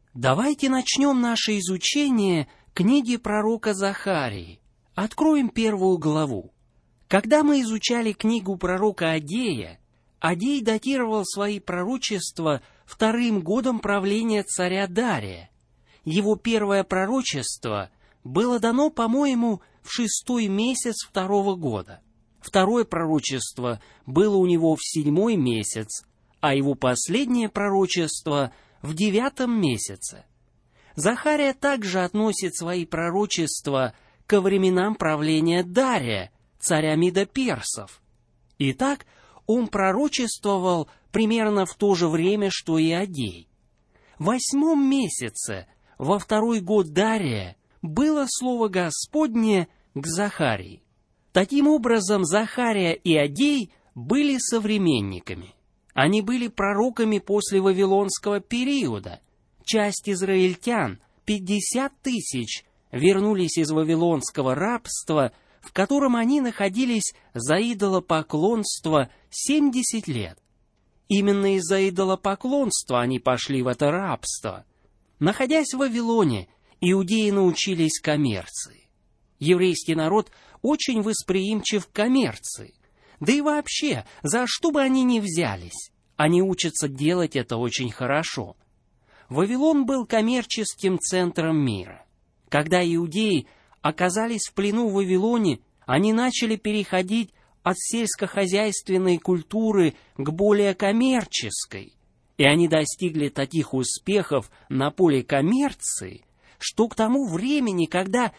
Давайте начнем наше изучение книги пророка Захарии. Откроем 1 главу. Когда мы изучали книгу пророка Агея, Агей датировал свои пророчества 2-м годом правления царя Дария. Его первое пророчество было дано, по-моему, в 6-й месяц 2-го года. Второе пророчество было у него в 7-й месяц, а его последнее пророчество в 9-м месяце. Захария также относит свои пророчества ко временам правления Дария, царя Медо-Персов. Итак, он пророчествовал примерно в то же время, что и Агей. В 8-м месяце, во 2-й год Дария, было слово Господне к Захарии. Таким образом, Захария и Агей были современниками. Они были пророками после Вавилонского периода. Часть израильтян, 50 тысяч, вернулись из вавилонского рабства, в котором они находились за идолопоклонство 70 лет. Именно из-за идолопоклонства они пошли в это рабство. Находясь в Вавилоне, иудеи научились коммерции. Еврейский народ очень восприимчив к коммерции. Да и вообще, за что бы они ни взялись, они учатся делать это очень хорошо. Вавилон был коммерческим центром мира. Когда иудеи оказались в плену в Вавилоне, они начали переходить от сельскохозяйственной культуры к более коммерческой, и они достигли таких успехов на поле коммерции, что к тому времени, когда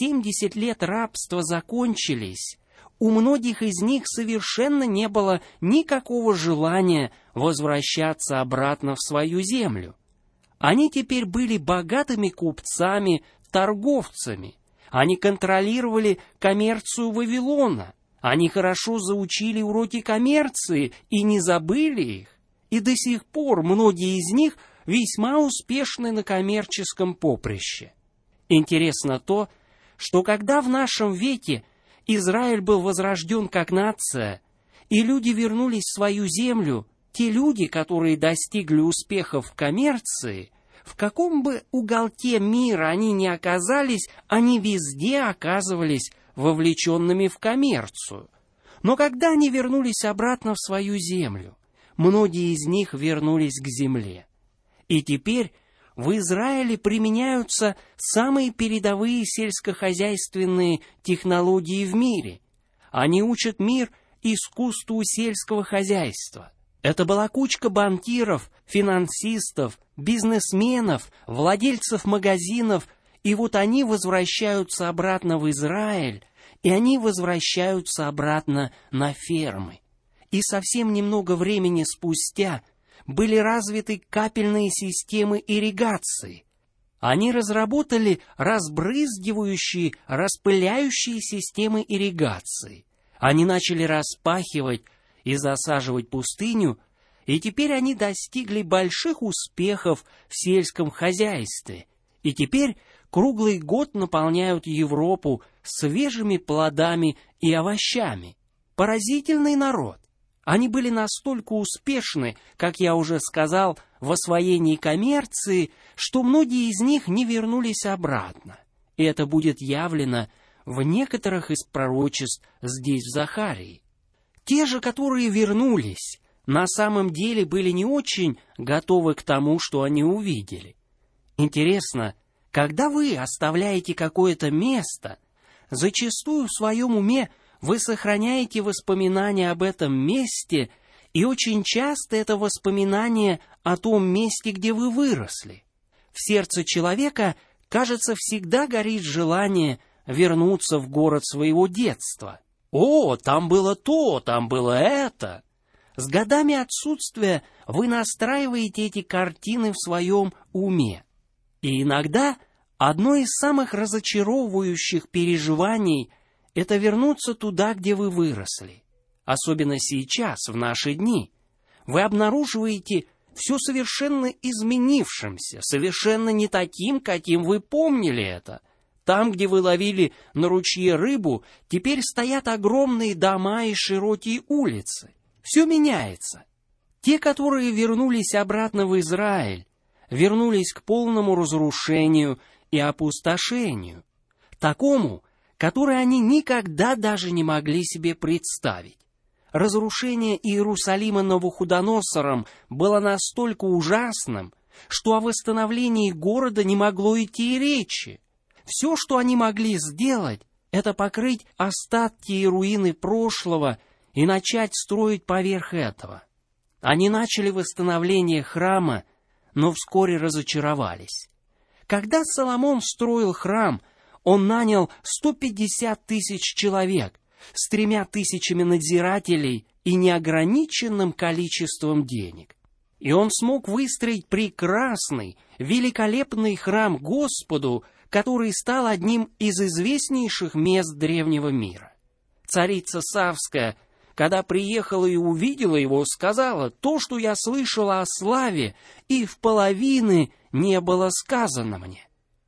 70 лет рабства закончились, у многих из них совершенно не было никакого желания возвращаться обратно в свою землю. Они теперь были богатыми купцами, торговцами. Они контролировали коммерцию Вавилона. Они хорошо заучили уроки коммерции и не забыли их. И до сих пор многие из них весьма успешны на коммерческом поприще. Интересно то, что когда в нашем веке Израиль был возрожден как нация, и люди вернулись в свою землю, те люди, которые достигли успехов в коммерции, в каком бы уголке мира они ни оказались, они везде оказывались вовлеченными в коммерцию. Но когда они вернулись обратно в свою землю, многие из них вернулись к земле. И теперь в Израиле применяются самые передовые сельскохозяйственные технологии в мире. Они учат мир искусству сельского хозяйства. Это была кучка банкиров, финансистов, бизнесменов, владельцев магазинов, и вот они возвращаются обратно в Израиль, и они возвращаются обратно на фермы. И совсем немного времени спустя были развиты капельные системы ирригации. Они разработали разбрызгивающие, распыляющие системы ирригации. Они начали распахивать и засаживать пустыню, и теперь они достигли больших успехов в сельском хозяйстве, и теперь круглый год наполняют Европу свежими плодами и овощами. Поразительный народ. Они были настолько успешны, как я уже сказал, в освоении коммерции, что многие из них не вернулись обратно. И это будет явлено в некоторых из пророчеств здесь, в Захарии. Те же, которые вернулись, на самом деле были не очень готовы к тому, что они увидели. Интересно, когда вы оставляете какое-то место, зачастую в своем уме вы сохраняете воспоминания об этом месте, и очень часто это воспоминание о том месте, где вы выросли. В сердце человека, кажется, всегда горит желание вернуться в город своего детства. «О, там было то, там было это!» С годами отсутствия вы настраиваете эти картины в своем уме. И иногда одно из самых разочаровывающих переживаний – это вернуться туда, где вы выросли. Особенно сейчас, в наши дни. Вы обнаруживаете все совершенно изменившимся, совершенно не таким, каким вы помнили это. Там, где вы ловили на ручье рыбу, теперь стоят огромные дома и широкие улицы. Все меняется. Те, которые вернулись обратно в Израиль, вернулись к полному разрушению и опустошению, такому, которое они никогда даже не могли себе представить. Разрушение Иерусалима Навуходоносором было настолько ужасным, что о восстановлении города не могло идти и речи. Все, что они могли сделать, это покрыть остатки и руины прошлого и начать строить поверх этого. Они начали восстановление храма, но вскоре разочаровались. Когда Соломон строил храм, он нанял 150 тысяч человек с 3000 надзирателей и неограниченным количеством денег. И он смог выстроить прекрасный, великолепный храм Господу, который стал одним из известнейших мест древнего мира. Царица Савская, когда приехала и увидела его, сказала: «То, что я слышала о славе, и в половины не было сказано мне».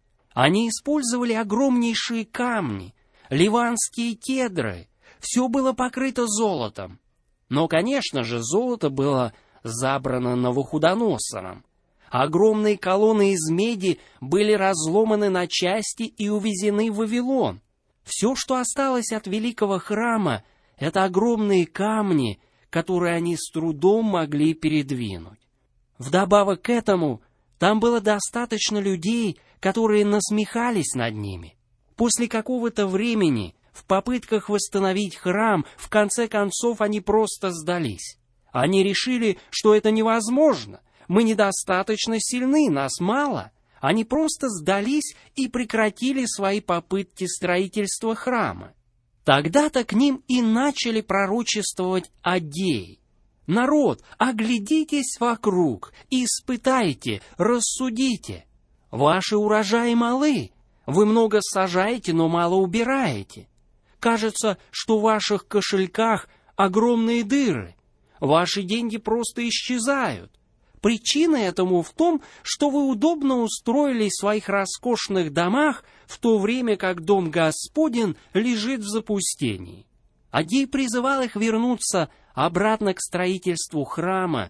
Они использовали огромнейшие камни, ливанские кедры, все было покрыто золотом. Но, конечно же, золото было забрано Навуходоносором. Огромные колонны из меди были разломаны на части и увезены в Вавилон. Все, что осталось от великого храма, это огромные камни, которые они с трудом могли передвинуть. Вдобавок к этому, там было достаточно людей, которые насмехались над ними. После какого-то времени, в попытках восстановить храм, в конце концов они просто сдались. Они решили, что это невозможно, мы недостаточно сильны, нас мало. Они просто сдались и прекратили свои попытки строительства храма. Тогда-то к ним и начали пророчествовать Аггей. «Народ, оглядитесь вокруг, испытайте, рассудите. Ваши урожаи малы, вы много сажаете, но мало убираете. Кажется, что в ваших кошельках огромные дыры. Ваши деньги просто исчезают. Причина этому в том, что вы удобно устроились в своих роскошных домах, в то время как дом Господень лежит в запустении». Аггей призывал их вернуться обратно к строительству храма,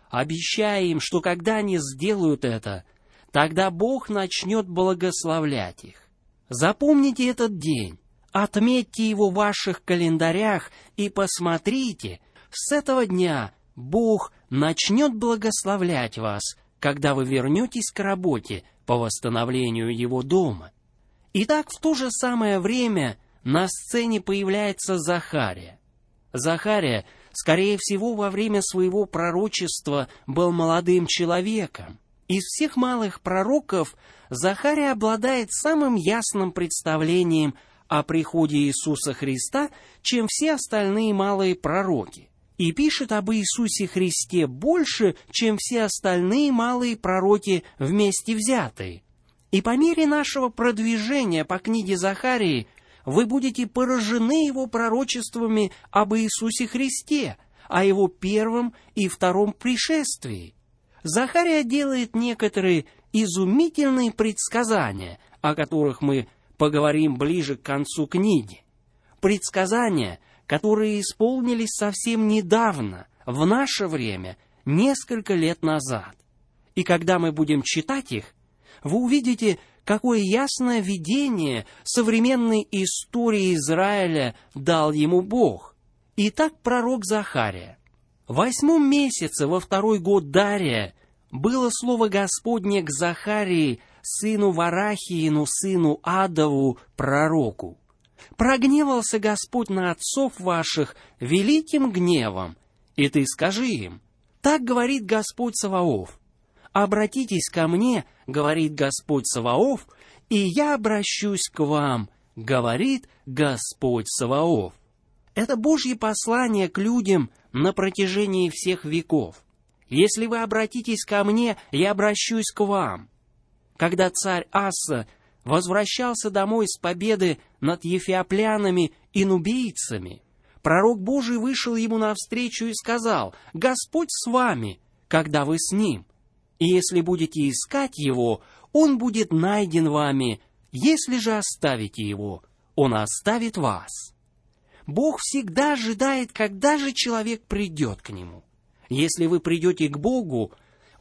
обещая им, что когда они сделают это, тогда Бог начнет благословлять их. Запомните этот день, отметьте его в ваших календарях и посмотрите, с этого дня Бог начнет благословлять вас, когда вы вернетесь к работе по восстановлению Его дома. Итак, в то же самое время на сцене появляется Захария. Захария, скорее всего, во время своего пророчества был молодым человеком. Из всех малых пророков Захария обладает самым ясным представлением о приходе Иисуса Христа, чем все остальные малые пророки, и пишет об Иисусе Христе больше, чем все остальные малые пророки вместе взятые. И по мере нашего продвижения по книге Захарии вы будете поражены его пророчествами об Иисусе Христе, о его первом и втором пришествии. Захария делает некоторые изумительные предсказания, о которых мы поговорим ближе к концу книги. Предсказания, которые исполнились совсем недавно, в наше время, несколько лет назад. И когда мы будем читать их, вы увидите, какое ясное видение современной истории Израиля дал ему Бог. Итак, пророк Захария. В 8 месяце, во 2-й год Дария, было слово Господне к Захарии, сыну Варахиину, сыну Адову, пророку. «Прогневался Господь на отцов ваших великим гневом, и ты скажи им: так говорит Господь Саваоф. Обратитесь ко мне, говорит Господь Саваоф, и я обращусь к вам, говорит Господь Саваоф». Это Божье послание к людям на протяжении всех веков. «Если вы обратитесь ко мне, я обращусь к вам». Когда царь Аса возвращался домой с победы над ефиоплянами и нубийцами, пророк Божий вышел ему навстречу и сказал: «Господь с вами, когда вы с ним. И если будете искать его, он будет найден вами, если же оставите его, он оставит вас». Бог всегда ожидает, когда же человек придет к нему. Если вы придете к Богу,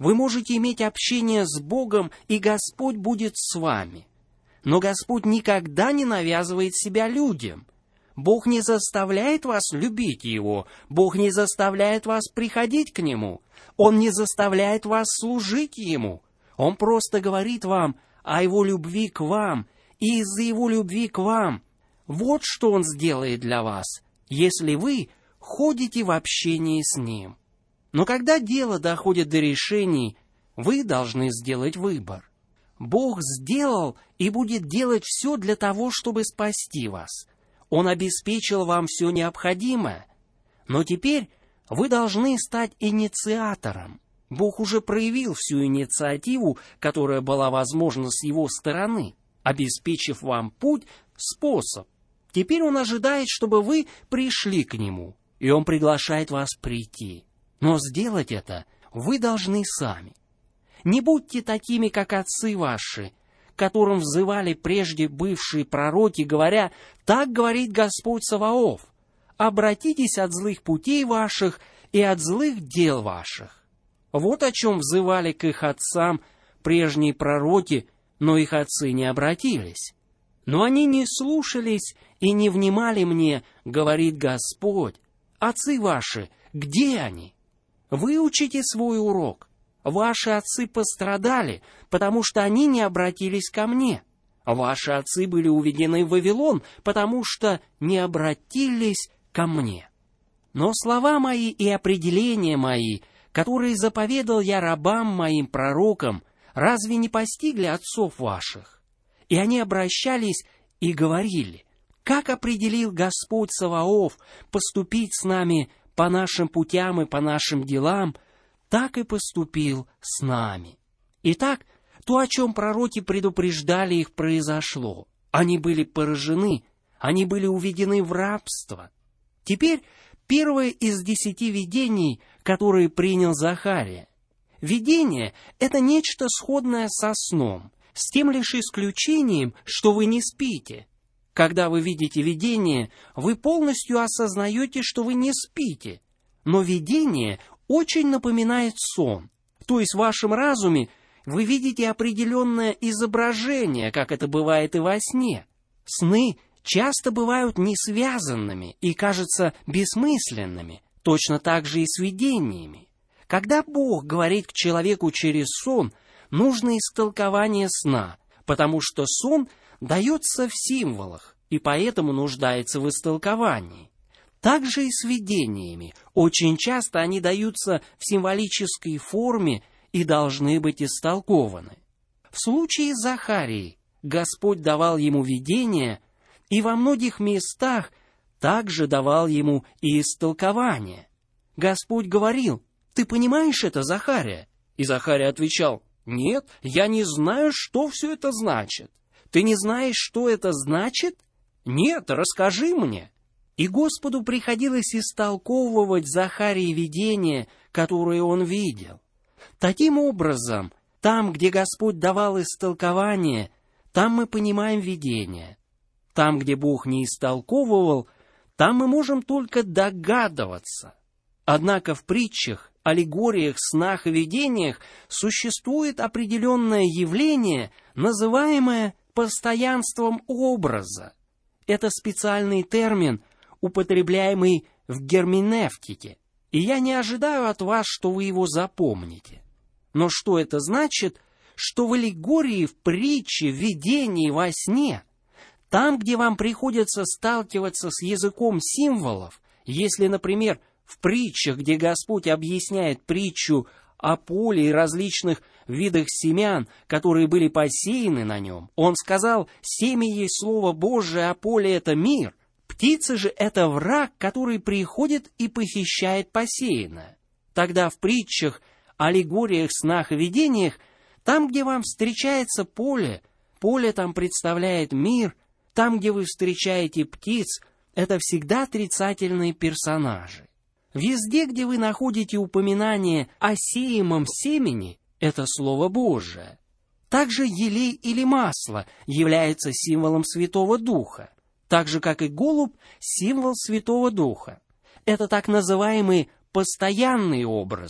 Вы можете иметь общение с Богом, и Господь будет с вами. Но Господь никогда не навязывает себя людям. Бог не заставляет вас любить Его. Бог не заставляет вас приходить к Нему. Он не заставляет вас служить Ему. Он просто говорит вам о Его любви к вам, и из-за Его любви к вам вот что Он сделает для вас, если вы ходите в общении с Ним. Но когда дело доходит до решений, вы должны сделать выбор. Бог сделал и будет делать все для того, чтобы спасти вас. Он обеспечил вам все необходимое. Но теперь вы должны стать инициатором. Бог уже проявил всю инициативу, которая была возможна с Его стороны, обеспечив вам путь, способ. Теперь Он ожидает, чтобы вы пришли к Нему, и Он приглашает вас прийти. Но сделать это вы должны сами. Не будьте такими, как отцы ваши, которым взывали прежде бывшие пророки, говоря: «Так говорит Господь Саваоф, обратитесь от злых путей ваших и от злых дел ваших». Вот о чем взывали к их отцам прежние пророки, но их отцы не обратились. «Но они не слушались и не внимали мне, говорит Господь. Отцы ваши, где они? Выучите свой урок. Ваши отцы пострадали, потому что они не обратились ко мне. Ваши отцы были уведены в Вавилон, потому что не обратились ко мне. Но слова мои и определения мои, которые заповедал я рабам моим пророкам, разве не постигли отцов ваших? И они обращались и говорили: как определил Господь Саваоф поступить с нами по нашим путям и по нашим делам, так и поступил с нами». Итак, то, о чем пророки предупреждали их, произошло. Они были поражены, они были уведены в рабство. Теперь первое из 10 видений, которые принял Захария. Видение — это нечто сходное со сном, с тем лишь исключением, что вы не спите. Когда вы видите видение, вы полностью осознаете, что вы не спите. Но видение очень напоминает сон. То есть в вашем разуме вы видите определенное изображение, как это бывает и во сне. Сны часто бывают несвязанными и кажутся бессмысленными, точно так же и с видениями. Когда Бог говорит к человеку через сон, нужно истолкование сна, потому что сон дается в символах и поэтому нуждается в истолковании. Так же и с видениями. Очень часто они даются в символической форме и должны быть истолкованы. В случае с Захарией Господь давал ему видения, и во многих местах также давал ему и истолкование. Господь говорил: «Ты понимаешь это, Захария?» И Захария отвечал: «Нет, я не знаю, что все это значит». «Ты не знаешь, что это значит?» «Нет, расскажи мне». И Господу приходилось истолковывать Захарии видения, которые он видел. Таким образом, там, где Господь давал истолкование, там мы понимаем видение. Там, где Бог не истолковывал, там мы можем только догадываться. Однако в притчах, аллегориях, снах и видениях существует определенное явление, называемое постоянством образа. Это специальный термин, употребляемый в герменевтике, и я не ожидаю от вас, что вы его запомните. Но что это значит? Что в аллегории, в притче, в видении, во сне, там, где вам приходится сталкиваться с языком символов, если, например, в притчах, где Господь объясняет притчу о поле и различных видах семян, которые были посеяны на нем, Он сказал: «Семя есть Слово Божие, а поле — это мир». Птица же — это враг, который приходит и похищает посеянное. Тогда в притчах, аллегориях, снах и видениях, там, где вам встречается поле, поле там представляет мир, там, где вы встречаете птиц, это всегда отрицательные персонажи. Везде, где вы находите упоминание о сеемом семени, это Слово Божие. Также елей или масло является символом Святого Духа, так же, как и голубь — символ Святого Духа. Это так называемые постоянные образы,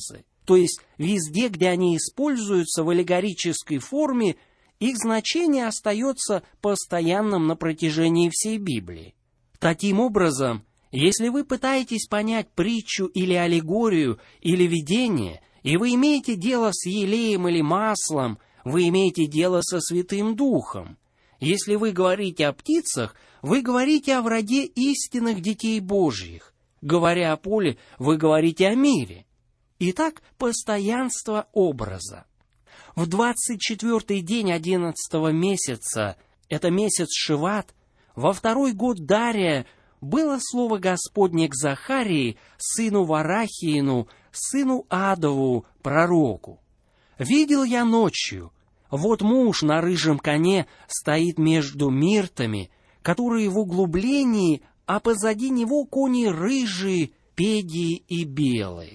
То есть везде, где они используются в аллегорической форме, их значение остается постоянным на протяжении всей Библии. Таким образом, если вы пытаетесь понять притчу или аллегорию или видение, и вы имеете дело с елеем или маслом, вы имеете дело со Святым Духом. Если вы говорите о птицах, вы говорите о враге истинных детей Божьих. Говоря о поле, вы говорите о мире. Итак, постоянство образа. В 24-й день 11-го месяца, это месяц Шиват, во 2-й год Дария, было слово Господне к Захарии, сыну Варахиину, сыну Адову, пророку. «Видел я ночью, вот муж на рыжем коне стоит между миртами, которые в углублении, а позади него кони рыжие, пегие и белые».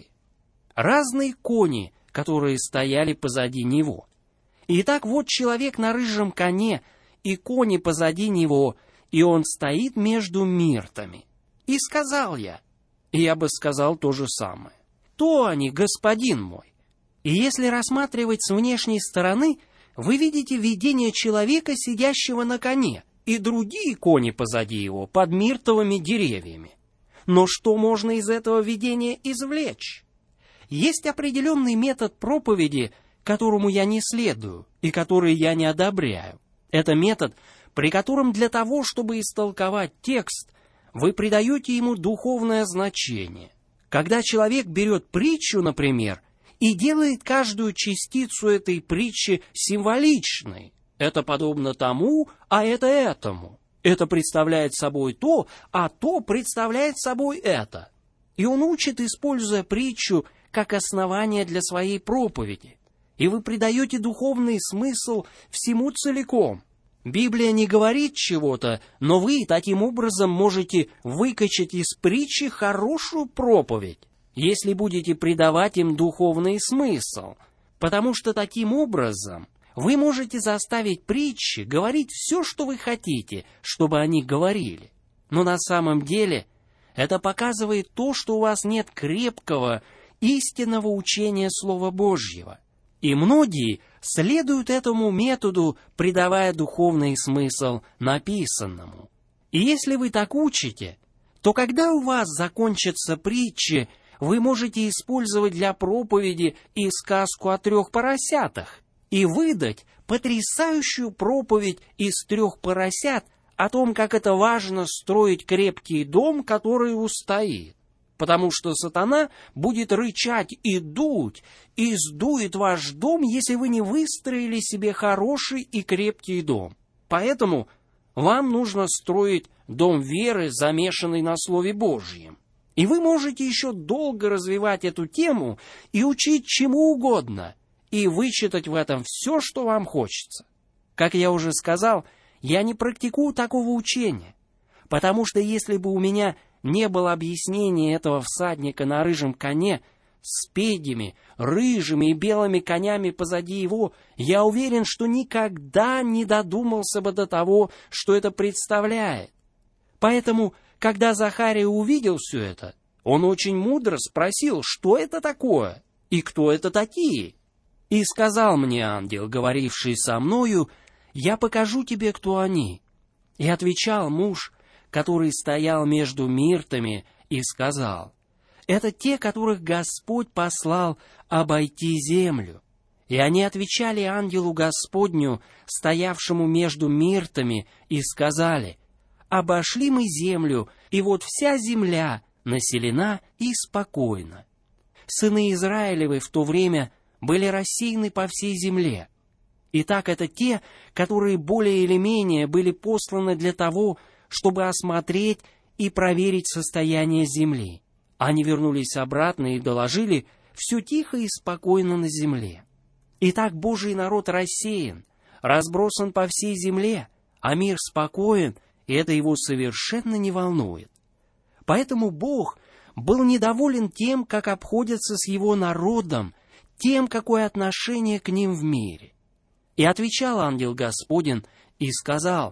Разные кони, которые стояли позади него. Итак, вот человек на рыжем коне, и кони позади него, и он стоит между миртами. И сказал я бы сказал то же самое: «То они, господин мой». И если рассматривать с внешней стороны, вы видите видение человека, сидящего на коне, и другие кони позади его, под миртовыми деревьями. Но что можно из этого видения извлечь? Есть определенный метод проповеди, которому я не следую и который я не одобряю. Это метод, при котором для того, чтобы истолковать текст, вы придаете ему духовное значение. Когда человек берет притчу, например, и делает каждую частицу этой притчи символичной. Это подобно тому, а это этому. Это представляет собой то, а то представляет собой это. И он учит, используя притчу как основание для своей проповеди. И вы придаете духовный смысл всему целиком. Библия не говорит чего-то, но вы таким образом можете выкачать из притчи хорошую проповедь, если будете придавать им духовный смысл. Потому что таким образом вы можете заставить притчи говорить все, что вы хотите, чтобы они говорили. Но на самом деле это показывает то, что у вас нет крепкого, истинного учения Слова Божьего. И многие следуют этому методу, придавая духовный смысл написанному. И если вы так учите, то когда у вас закончатся притчи, вы можете использовать для проповеди и сказку о 3 поросятах и выдать потрясающую проповедь из 3 поросят о том, как это важно строить крепкий дом, который устоит. Потому что сатана будет рычать и дуть, и сдует ваш дом, если вы не выстроили себе хороший и крепкий дом. Поэтому вам нужно строить дом веры, замешанный на Слове Божьем. И вы можете еще долго развивать эту тему и учить чему угодно, и вычитать в этом все, что вам хочется. Как я уже сказал, я не практикую такого учения, потому что если бы у меня не было объяснения этого всадника на рыжем коне с пегими, рыжими и белыми конями позади его, я уверен, что никогда не додумался бы до того, что это представляет. Поэтому, когда Захария увидел все это, он очень мудро спросил, что это такое и кто это такие. И сказал мне ангел, говоривший со мною: «Я покажу тебе, кто они». И отвечал муж, который стоял между миртами, и сказал: «Это те, которых Господь послал обойти землю». И они отвечали ангелу Господню, стоявшему между миртами, и сказали: «Обошли мы землю, и вот вся земля населена и спокойна». Сыны Израилевы в то время были рассеяны по всей земле. Итак, это те, которые более или менее были посланы для того, чтобы осмотреть и проверить состояние земли. Они вернулись обратно и доложили: все тихо и спокойно на земле. Итак, Божий народ рассеян, разбросан по всей земле, а мир спокоен, и это его совершенно не волнует. Поэтому Бог был недоволен тем, как обходятся с его народом, тем, какое отношение к ним в мире. И отвечал ангел Господень и сказал: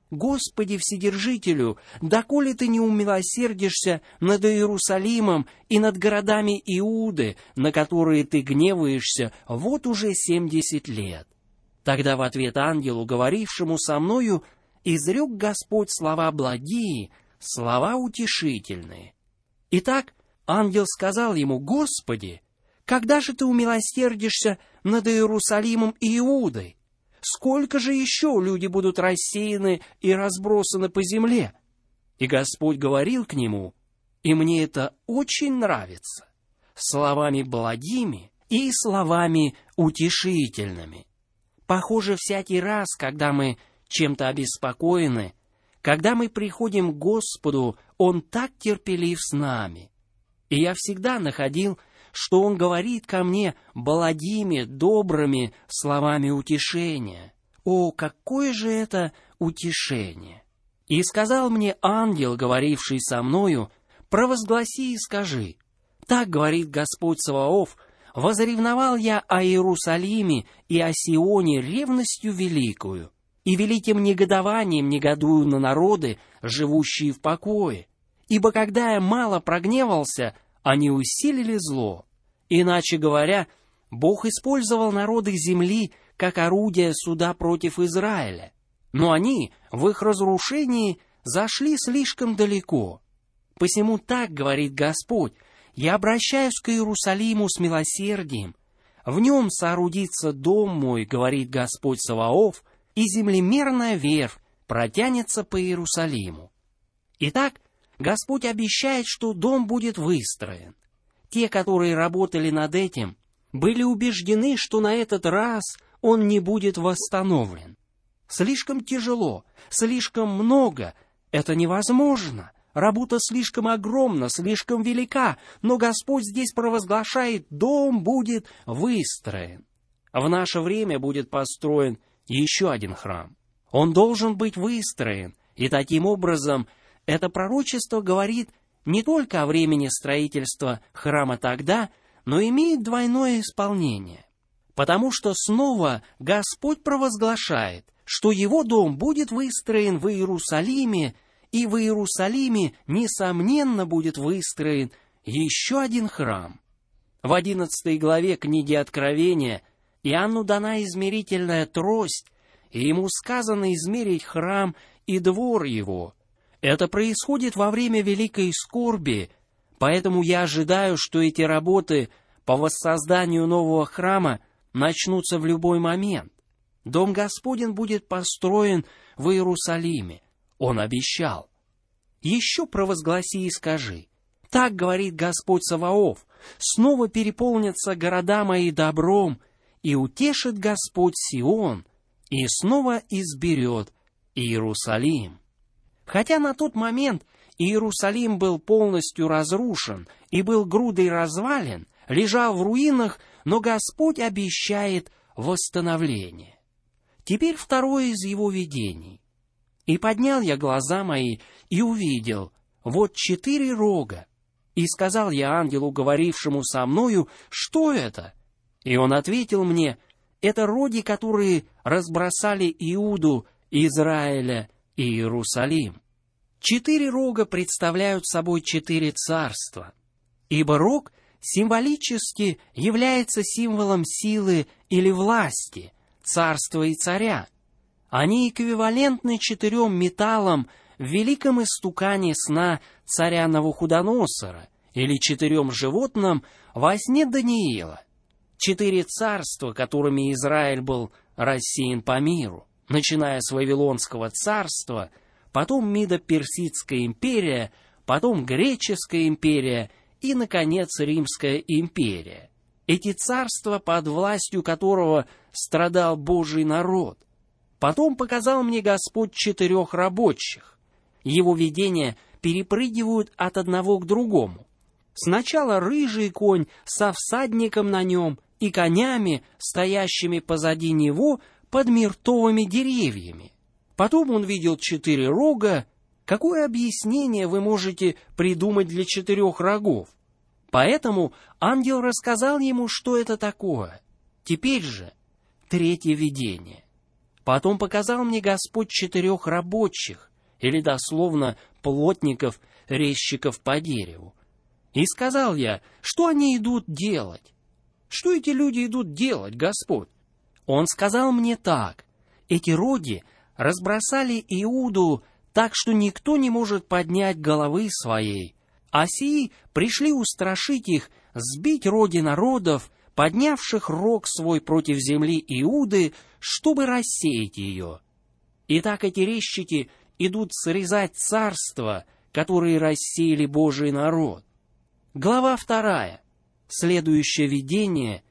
«Господи Вседержителю, доколе ты не умилосердишься над Иерусалимом и над городами Иуды, на которые ты гневаешься вот уже 70 лет?» Тогда в ответ ангелу, говорившему со мною, изрек Господь слова благие, слова утешительные. Итак, ангел сказал ему: «Господи, когда же ты умилосердишься над Иерусалимом и Иудой? Сколько же еще люди будут рассеяны и разбросаны по земле?» И Господь говорил к нему, и мне это очень нравится, словами благими и словами утешительными. Похоже, всякий раз, когда мы чем-то обеспокоены, когда мы приходим к Господу, Он так терпелив с нами. И я всегда находил, что Он говорит ко мне благими, добрыми словами утешения. О, какое же это утешение! И сказал мне ангел, говоривший со мною: «Провозгласи и скажи: так говорит Господь Саваоф, возревновал я о Иерусалиме и о Сионе ревностью великую, и великим негодованием негодую на народы, живущие в покое. Ибо когда я мало прогневался, они усилили зло. Иначе говоря, Бог использовал народы земли как орудие суда против Израиля. Но они в их разрушении зашли слишком далеко. Посему так говорит Господь: я обращаюсь к Иерусалиму с милосердием. В нем соорудится дом мой, говорит Господь Саваоф, и землемерная верфь протянется по Иерусалиму. Итак, Господь обещает, что дом будет выстроен. Те, которые работали над этим, были убеждены, что на этот раз он не будет восстановлен. Слишком тяжело, слишком много, это невозможно. Работа слишком огромна, слишком велика, но Господь здесь провозглашает: дом будет выстроен. В наше время будет построен еще один храм. Он должен быть выстроен, и таким образом это пророчество говорит не только о времени строительства храма тогда, но имеет двойное исполнение. Потому что снова Господь провозглашает, что Его дом будет выстроен в Иерусалиме, и в Иерусалиме, несомненно, будет выстроен еще один храм. В 11 главе книги Откровения Иоанну дана измерительная трость, и ему сказано измерить храм и двор его. Это происходит во время великой скорби, поэтому я ожидаю, что эти работы по воссозданию нового храма начнутся в любой момент. Дом Господень будет построен в Иерусалиме. Он обещал. Еще провозгласи и скажи: так говорит Господь Саваоф, снова переполнятся города мои добром, и утешит Господь Сион, и снова изберет Иерусалим. Хотя на тот момент Иерусалим был полностью разрушен и был грудой развалин, лежал в руинах, но Господь обещает восстановление. Теперь второе из его видений. «И поднял я глаза мои, и увидел, вот 4 рога. И сказал я ангелу, говорившему со мною: что это? И он ответил мне: это роги, которые разбросали Иуду, Израиля и Иерусалим. 4 рога представляют собой 4 царства, ибо рог символически является символом силы или власти, царства и царя. Они эквивалентны 4 металлам в великом истукане сна царя Навуходоносора или 4 животным во сне Даниила. 4 царства, которыми Израиль был рассеян по миру, начиная с Вавилонского царства, потом Мидо-Персидская империя, потом Греческая империя и, наконец, Римская империя. Эти царства, под властью которого страдал Божий народ. Потом показал мне Господь 4 рабочих. Его видения перепрыгивают от одного к другому. Сначала рыжий конь со всадником на нем и конями, стоящими позади него под миртовыми деревьями. Потом он видел 4 рога. Какое объяснение вы можете придумать для 4 рогов? Поэтому ангел рассказал ему, что это такое. Теперь же 3-е видение. Потом показал мне Господь 4 рабочих, или дословно плотников, резчиков по дереву. И сказал я, что они идут делать? Что эти люди идут делать, Господь? Он сказал мне так: эти роги разбросали Иуду так, что никто не может поднять головы своей, а сии пришли устрашить их, сбить роги народов, поднявших рог свой против земли Иуды, чтобы рассеять ее. Итак, эти резчики идут срезать царства, которые рассеяли Божий народ. Глава 2. Следующее видение,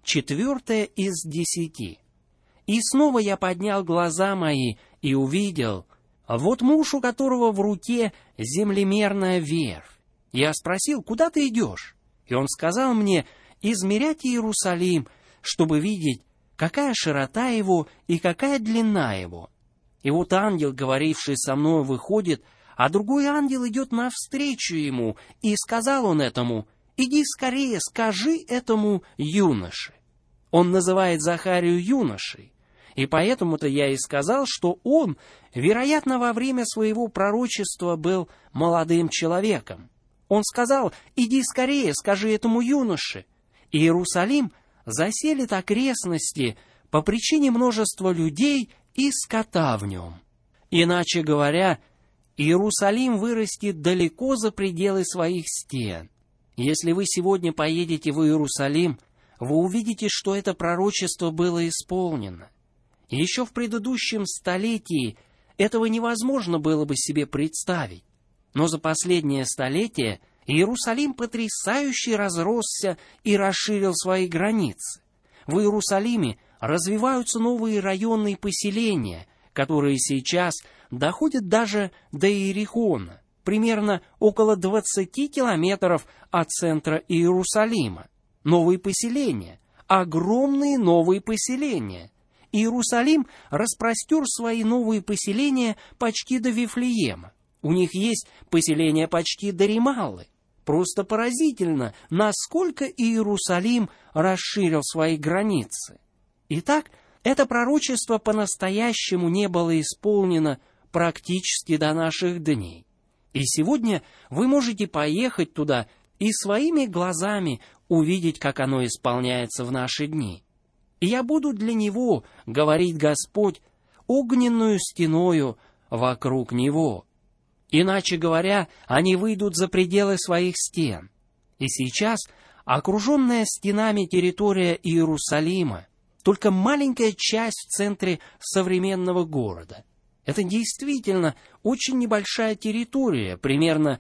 4 из 10. «И снова я поднял глаза мои и увидел, вот муж, у которого в руке землемерная верфь. Я спросил, куда ты идешь? И он сказал мне, измерять Иерусалим, чтобы видеть, какая широта его и какая длина его. И вот ангел, говоривший со мною, выходит, а другой ангел идет навстречу ему, и сказал он этому: иди скорее, скажи этому юноше». Он называет Захарию юношей, и поэтому-то я и сказал, что он, вероятно, во время своего пророчества был молодым человеком. Он сказал: иди скорее, скажи этому юноше. Иерусалим заселит окрестности по причине множества людей и скота в нем. Иначе говоря, Иерусалим вырастет далеко за пределы своих стен. Если вы сегодня поедете в Иерусалим, вы увидите, что это пророчество было исполнено. Еще в предыдущем столетии этого невозможно было бы себе представить. Но за последнее столетие Иерусалим потрясающе разросся и расширил свои границы. В Иерусалиме развиваются новые районные поселения, которые сейчас доходят даже до Иерихона, примерно около 20 километров от центра Иерусалима. Новые поселения, огромные новые поселения. Иерусалим распростер свои новые поселения почти до Вифлеема. У них есть поселения почти до Рималлы. Просто поразительно, насколько Иерусалим расширил свои границы. Итак, это пророчество по-настоящему не было исполнено практически до наших дней. И сегодня вы можете поехать туда и своими глазами увидеть, как оно исполняется в наши дни. И я буду для него, говорит Господь, огненную стеною вокруг него. Иначе говоря, они выйдут за пределы своих стен. И сейчас окруженная стенами территория Иерусалима, только маленькая часть в центре современного города. Это действительно очень небольшая территория, примерно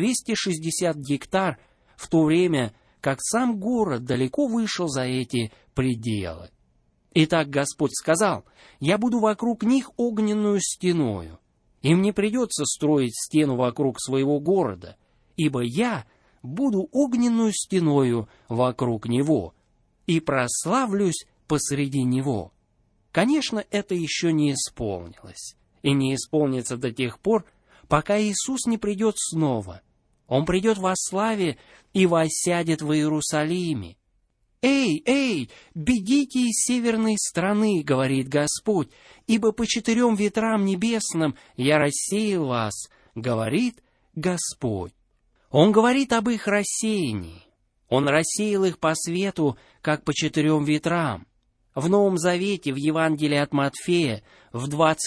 260 гектар, в то время как сам город далеко вышел за эти пределы. Итак, Господь сказал: «Я буду вокруг них огненную стеною». Им не придется строить стену вокруг своего города, ибо я буду огненную стеною вокруг него и прославлюсь посреди него. Конечно, это еще не исполнилось, и не исполнится до тех пор, пока Иисус не придет снова. Он придет во славе и воссядет в Иерусалиме. «Эй, эй, бегите из северной страны, — говорит Господь, — ибо по 4 ветрам небесным я рассеял вас, — говорит Господь». Он говорит об их рассеянии. Он рассеял их по свету, как по 4 ветрам. В Новом Завете, в Евангелии от Матфея, в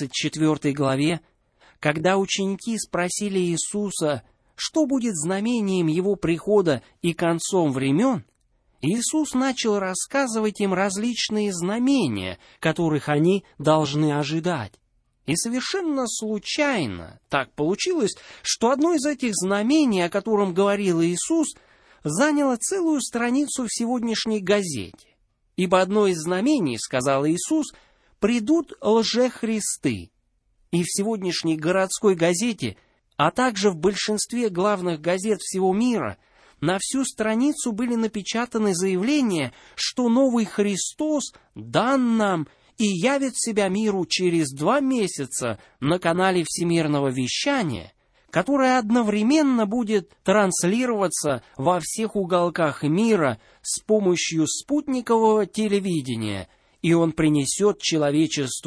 24 главе, когда ученики спросили Иисуса, что будет знамением Его прихода и концом времен, Иисус начал рассказывать им различные знамения, которых они должны ожидать. И совершенно случайно так получилось, что одно из этих знамений, о котором говорил Иисус, заняло целую страницу в сегодняшней газете. Ибо одно из знамений, сказал Иисус, придут лжехристы. И в сегодняшней городской газете, а также в большинстве главных газет всего мира, на всю страницу были напечатаны заявления, что новый Христос дан нам и явит себя миру через 2 месяца на канале Всемирного вещания, которое одновременно будет транслироваться во всех уголках мира с помощью спутникового телевидения, и он принесет человечеству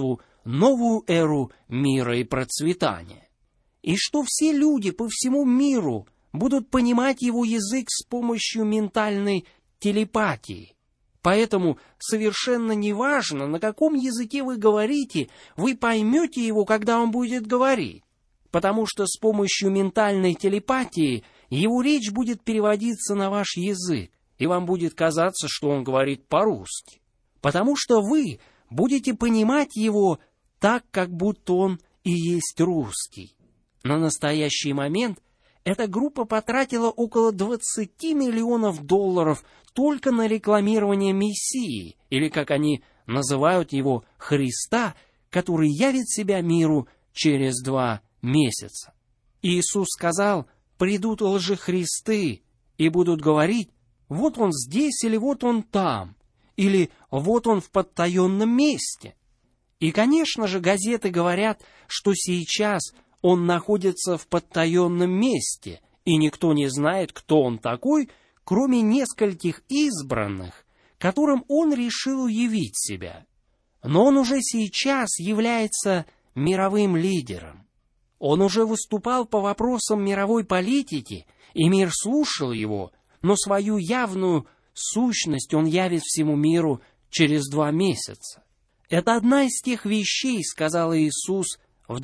новую эру мира и процветания, и что все люди по всему миру будут понимать его язык с помощью ментальной телепатии. Поэтому совершенно неважно, на каком языке вы говорите, вы поймете его, когда он будет говорить, потому что с помощью ментальной телепатии его речь будет переводиться на ваш язык, и вам будет казаться, что он говорит по-русски, потому что вы будете понимать его так, как будто он и есть русский. На настоящий момент эта группа потратила около 20 миллионов долларов только на рекламирование Мессии, или, как они называют его, Христа, который явит себя миру через 2 месяца. Иисус сказал: «Придут лжехристы и будут говорить: вот он здесь, или вот он там, или вот он в подтаенном месте». И, конечно же, газеты говорят, что сейчас он находится в подтаенном месте, и никто не знает, кто он такой, кроме нескольких избранных, которым он решил явить себя. Но он уже сейчас является мировым лидером. Он уже выступал по вопросам мировой политики, и мир слушал его, но свою явную сущность он явит всему миру через 2 месяца. Это одна из тех вещей, сказал Иисус в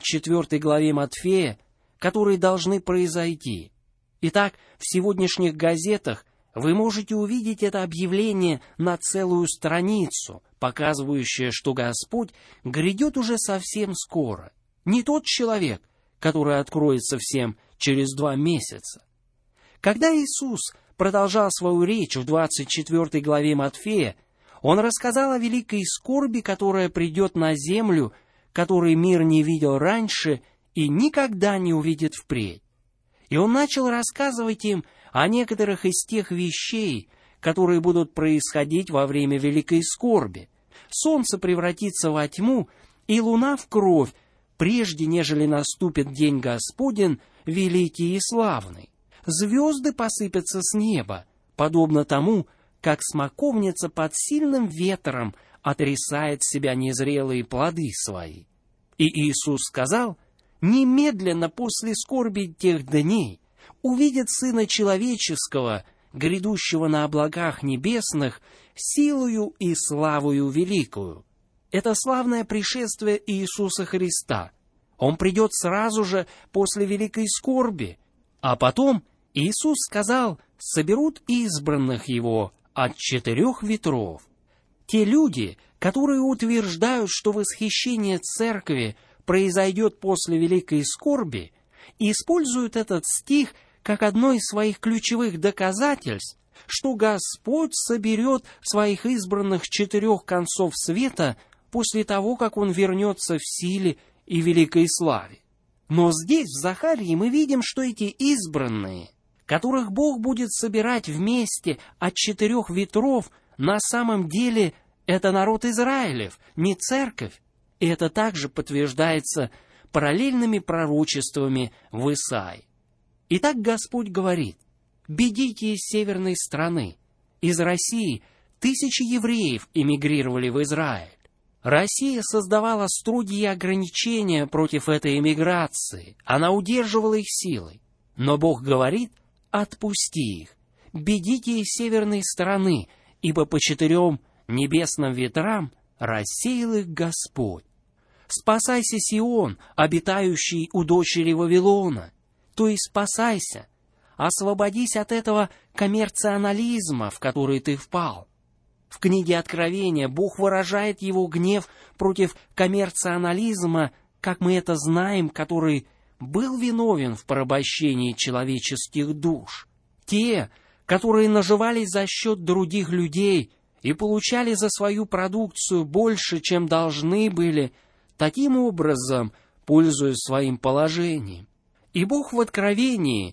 24 главе Матфея, которые должны произойти. Итак, в сегодняшних газетах вы можете увидеть это объявление на целую страницу, показывающее, что Господь грядет уже совсем скоро. Не тот человек, который откроется всем через 2 месяца. Когда Иисус продолжал свою речь в 24 главе Матфея, Он рассказал о великой скорби, которая придет на землю, которой мир не видел раньше и никогда не увидит впредь. И Он начал рассказывать им о некоторых из тех вещей, которые будут происходить во время великой скорби. Солнце превратится во тьму, и луна в кровь, прежде нежели наступит день Господень, великий и славный. Звезды посыпятся с неба, подобно тому, как смоковница под сильным ветром отрисает с себя незрелые плоды свои. И Иисус сказал: «Немедленно после скорби тех дней увидят Сына Человеческого, грядущего на облаках небесных, силою и славою великую». Это славное пришествие Иисуса Христа. Он придет сразу же после великой скорби. А потом Иисус сказал: соберут избранных Его от 4 ветров. Те люди, которые утверждают, что восхищение церкви произойдет после великой скорби, используют этот стих как одно из своих ключевых доказательств, что Господь соберет своих избранных с 4 концов света после того, как Он вернется в силе и великой славе. Но здесь, в Захарии, мы видим, что эти избранные, которых Бог будет собирать вместе от 4 ветров, на самом деле это народ Израилев, не церковь. И это также подтверждается параллельными пророчествами в Исаии. Итак, Господь говорит: «Бегите из северной страны». Из России 1000 евреев эмигрировали в Израиль. Россия создавала строгие ограничения против этой эмиграции. Она удерживала их силой. Но Бог говорит: «Отпусти их, бегите из северной стороны, ибо по 4 небесным ветрам рассеял их Господь». Спасайся, Сион, обитающий у дочери Вавилона, то есть спасайся, освободись от этого коммерционализма, в который ты впал. В книге Откровения Бог выражает Его гнев против коммерционализма, как мы это знаем, который был виновен в порабощении человеческих душ. Те, которые наживались за счет других людей и получали за свою продукцию больше, чем должны были, таким образом пользуясь своим положением. И Бог в Откровении,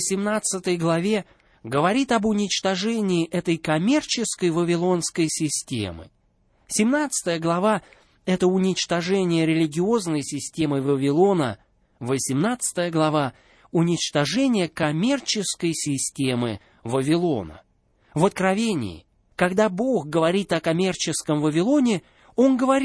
18 главе, говорит об уничтожении этой коммерческой вавилонской системы. 17 глава — это уничтожение религиозной системы Вавилона, 18 глава — уничтожение коммерческой системы Вавилона. В Откровении, когда Бог говорит о коммерческом Вавилоне, Он говорит: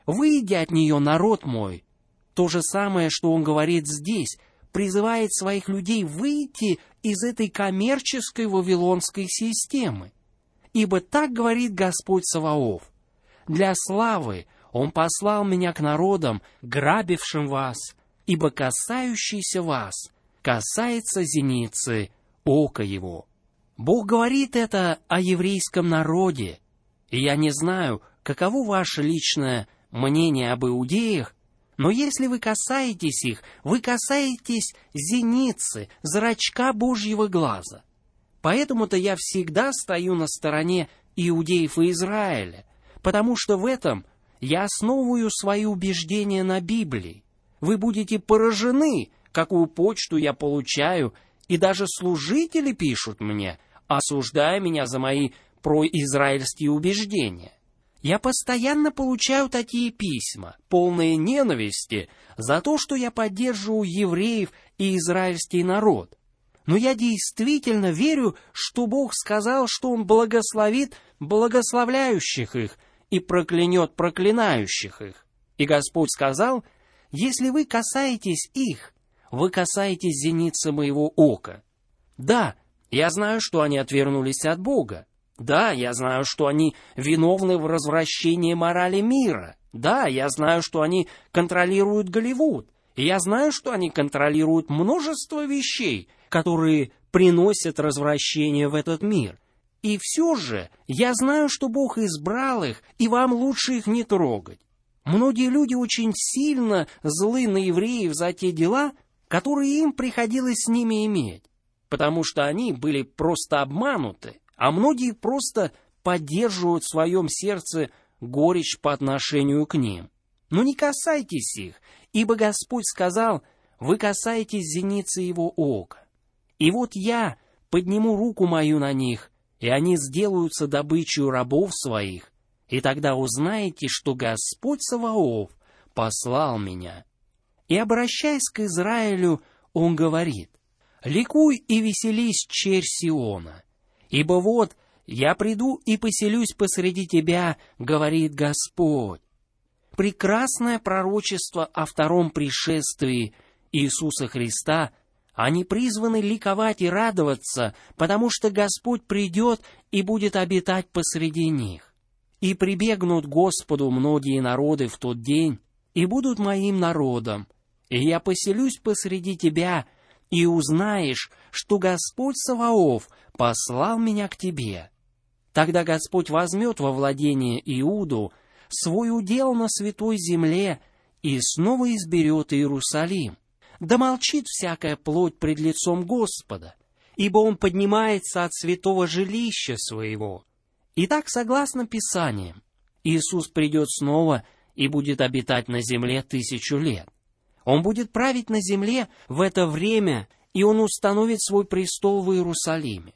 «Выйди от нее, народ мой». То же самое, что он говорит здесь, призывает своих людей выйти из этой коммерческой вавилонской системы. Ибо так говорит Господь Саваоф: «Для славы Он послал меня к народам, грабившим вас, ибо касающийся вас касается зеницы ока Его». Бог говорит это о еврейском народе, и я не знаю, каково ваше личное мнение об иудеях, но если вы касаетесь их, вы касаетесь зеницы, зрачка Божьего глаза. Поэтому-то я всегда стою на стороне иудеев и Израиля, потому что в этом я основываю свои убеждения на Библии. Вы будете поражены, какую почту я получаю, и даже служители пишут мне, осуждая меня за мои произраильские убеждения. Я постоянно получаю такие письма, полные ненависти, за то, что я поддерживаю евреев и израильский народ. Но я действительно верю, что Бог сказал, что Он благословит благословляющих их и проклянет проклинающих их. И Господь сказал: «Если вы касаетесь их, вы касаетесь зеницы моего ока». Да, я знаю, что они отвернулись от Бога. Да, я знаю, что они виновны в развращении морали мира. Да, я знаю, что они контролируют Голливуд. И я знаю, что они контролируют множество вещей, которые приносят развращение в этот мир. И все же я знаю, что Бог избрал их, и вам лучше их не трогать. Многие люди очень сильно злы на евреев за те дела, которые им приходилось с ними иметь, потому что они были просто обмануты, а многие просто поддерживают в своем сердце горечь по отношению к ним. Но не касайтесь их, ибо Господь сказал: «Вы касаетесь зеницы Его ока». И вот я подниму руку мою на них, и они сделаются добычей рабов своих, и тогда узнаете, что Господь Саваоф послал меня». И, обращаясь к Израилю, Он говорит: «Ликуй и веселись, черь Сиона, ибо вот я приду и поселюсь посреди тебя, говорит Господь». Прекрасное пророчество о втором пришествии Иисуса Христа. Они призваны ликовать и радоваться, потому что Господь придет и будет обитать посреди них. «И прибегнут к Господу многие народы в тот день, и будут моим народом, и я поселюсь посреди тебя, и узнаешь, что Господь Саваоф послал меня к тебе. Тогда Господь возьмет во владение Иуду свой удел на святой земле и снова изберет Иерусалим. Да молчит всякая плоть пред лицом Господа, ибо Он поднимается от святого жилища своего». Итак, согласно Писаниям, Иисус придет снова и будет обитать на земле 1000 лет. Он будет править на земле в это время, и Он установит свой престол в Иерусалиме.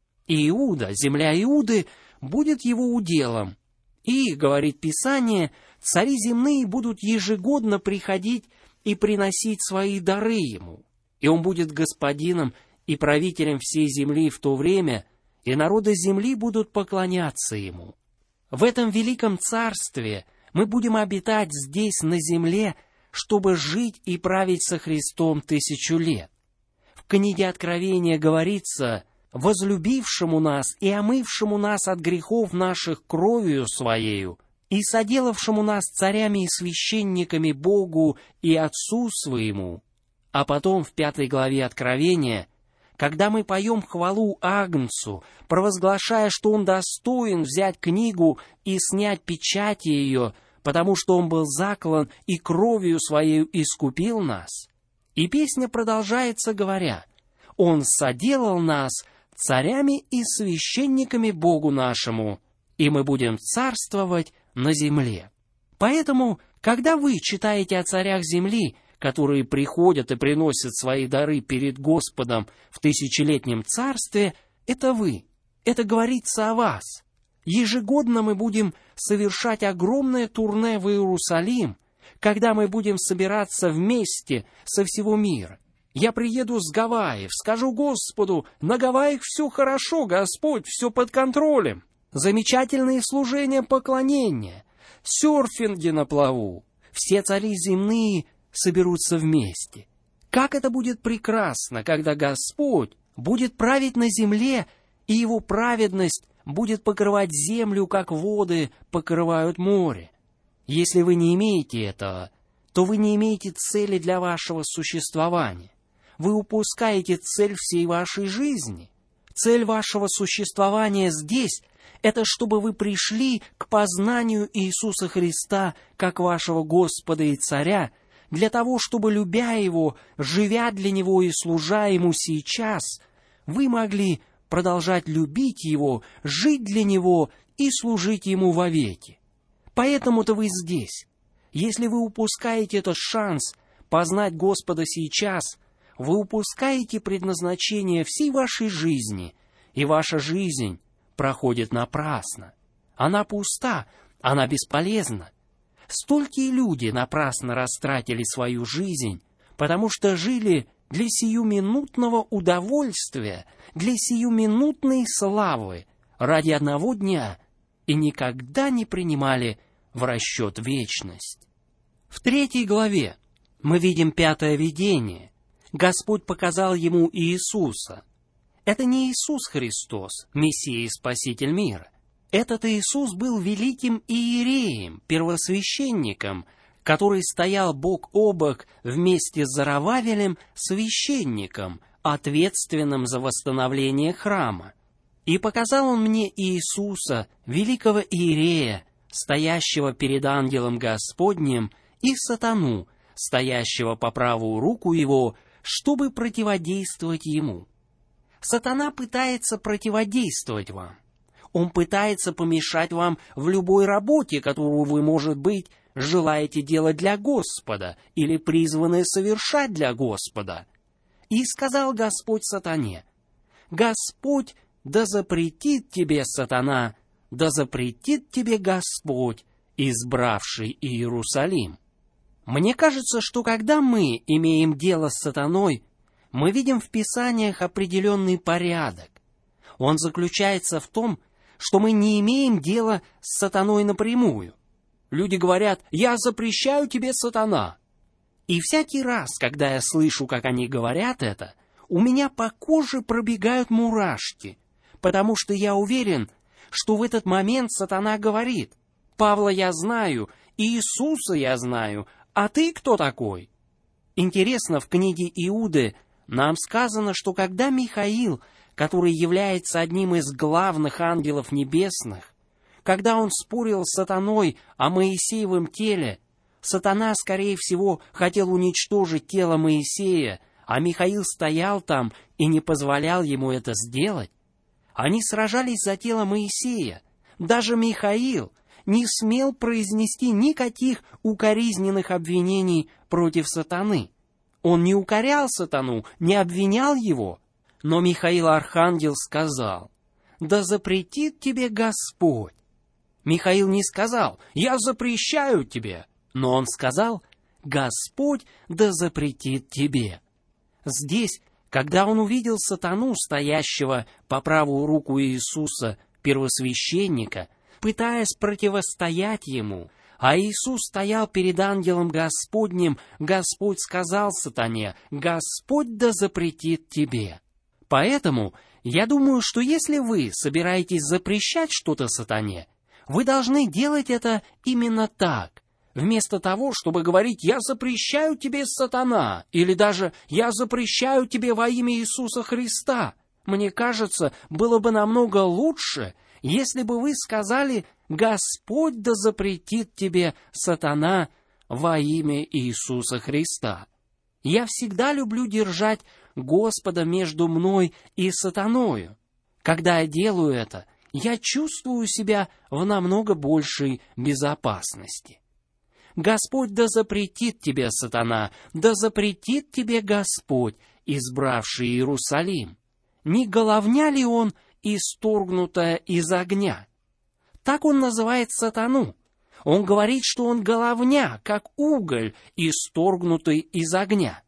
И Иуда, земля Иуды, будет Его уделом. И, говорит Писание, цари земные будут ежегодно приходить и приносить свои дары Ему. И Он будет господином и правителем всей земли в то время, и народы земли будут поклоняться Ему. В этом великом царстве мы будем обитать здесь, на земле, чтобы жить и править со Христом 1000 лет. В книге Откровения говорится: «Возлюбившему нас и омывшему нас от грехов наших кровью Своею, и соделавшему нас царями и священниками Богу и Отцу Своему». А потом в 5 главе Откровения, когда мы поем хвалу Агнцу, провозглашая, что Он достоин взять книгу и снять печати ее, потому что Он был заклан и кровью Своею искупил нас. И песня продолжается, говоря: «Он соделал нас царями и священниками Богу нашему, и мы будем царствовать на земле». Поэтому, когда вы читаете о царях земли, которые приходят и приносят свои дары перед Господом в 1000-летнем царстве, это вы, это говорится о вас. Ежегодно мы будем совершать огромное турне в Иерусалим, когда мы будем собираться вместе со всего мира. Я приеду с Гавайев, скажу Господу: на Гавайях все хорошо, Господь, все под контролем. Замечательные служения поклонения. серфинге на плаву. Все цари земные соберутся вместе. Как это будет прекрасно, когда Господь будет править на земле, и Его праведность будет покрывать землю, как воды покрывают море. Если вы не имеете этого, то вы не имеете цели для вашего существования. Вы упускаете цель всей вашей жизни. Цель вашего существования здесь — это чтобы вы пришли к познанию Иисуса Христа как вашего Господа и Царя, для того, чтобы, любя Его, живя для Него и служа Ему сейчас, вы могли продолжать любить Его, жить для Него и служить Ему вовеки. Поэтому-то вы здесь. Если вы упускаете этот шанс познать Господа сейчас, вы упускаете предназначение всей вашей жизни, и ваша жизнь проходит напрасно. Она пуста, она бесполезна. Столькие люди напрасно растратили свою жизнь, потому что жили для сиюминутного удовольствия, для сиюминутной славы, ради одного дня, и никогда не принимали в расчет вечность. В 3 главе мы видим 5-е видение. Господь показал ему Иисуса. Это не Иисус Христос, Мессия и Спаситель мира. Этот Иисус был великим иереем, первосвященником, который стоял бок о бок вместе с Зарававелем, священником, ответственным за восстановление храма. И показал он мне Иисуса, великого иерея, стоящего перед ангелом Господним, и сатану, стоящего по правую руку его, чтобы противодействовать ему. Сатана пытается противодействовать вам. Он пытается помешать вам в любой работе, которую вы, может быть, желаете делать для Господа или призваны совершать для Господа. И сказал Господь сатане: «Господь да запретит тебе, сатана, да запретит тебе Господь, избравший Иерусалим». Мне кажется, что когда мы имеем дело с сатаной, мы видим в Писаниях определенный порядок. Он заключается в том, что мы не имеем дела с сатаной напрямую. Люди говорят: «Я запрещаю тебе, сатана». И всякий раз, когда я слышу, как они говорят это, у меня по коже пробегают мурашки, потому что я уверен, что в этот момент сатана говорит: «Павла я знаю, Иисуса я знаю, а ты кто такой?» Интересно, в книге Иуды нам сказано, что когда Михаил, который является одним из главных ангелов небесных, когда он спорил с сатаной о Моисеевом теле, сатана, скорее всего, хотел уничтожить тело Моисея, а Михаил стоял там и не позволял ему это сделать. Они сражались за тело Моисея. Даже Михаил не смел произнести никаких укоризненных обвинений против сатаны. Он не укорял сатану, не обвинял его. Но Михаил Архангел сказал: «Да запретит тебе Господь». Михаил не сказал: «Я запрещаю тебе», но он сказал: «Господь да запретит тебе». Здесь, когда он увидел сатану, стоящего по правую руку Иисуса, первосвященника, пытаясь противостоять ему, а Иисус стоял перед ангелом Господним, Господь сказал сатане: «Господь да запретит тебе». Поэтому я думаю, что если вы собираетесь запрещать что-то сатане, вы должны делать это именно так, вместо того, чтобы говорить: «Я запрещаю тебе, сатана», или даже «Я запрещаю тебе во имя Иисуса Христа». Мне кажется, было бы намного лучше, если бы вы сказали: «Господь да запретит тебе, сатана, во имя Иисуса Христа». Я всегда люблю держать Господа между мной и сатаною. Когда я делаю это, я чувствую себя в намного большей безопасности. Господь да запретит тебе, сатана, да запретит тебе Господь, избравший Иерусалим. Не головня ли он, исторгнутая из огня? Так он называет сатану. Он говорит, что он головня, как уголь, исторгнутый из огня.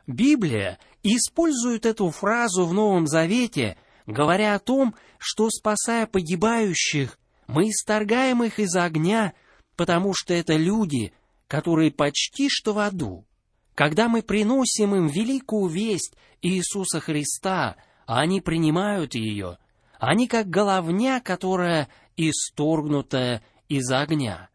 Библия использует эту фразу в Новом Завете, говоря о том, что, спасая погибающих, мы исторгаем их из огня, потому что это люди, которые почти что в аду. Когда мы приносим им великую весть Иисуса Христа, а они принимают ее, они как головня, которая исторгнутая из огня.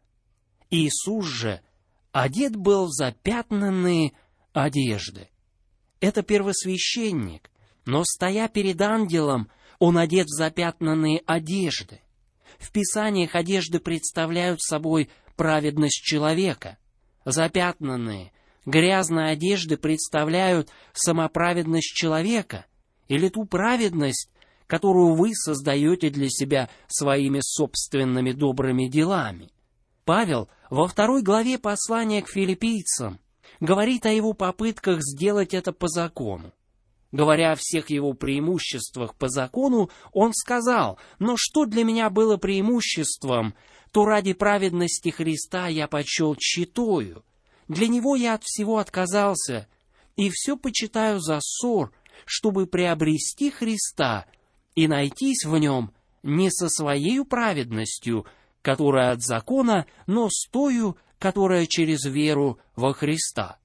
Иисус же одет был в запятнанные одежды. Это первосвященник, но, стоя перед ангелом, он одет в запятнанные одежды. В Писаниях одежды представляют собой праведность человека. Запятнанные, грязные одежды представляют самоправедность человека или ту праведность, которую вы создаете для себя своими собственными добрыми делами. Павел во 2 главе послания к филиппийцам говорит о его попытках сделать это по закону. Говоря о всех его преимуществах по закону, он сказал: «Но что для меня было преимуществом, то ради праведности Христа я почел тщетою. Для него я от всего отказался, и все почитаю за ссор, чтобы приобрести Христа и найтись в нем не со своей праведностью, которая от закона, но с тою, которая через веру во Христа».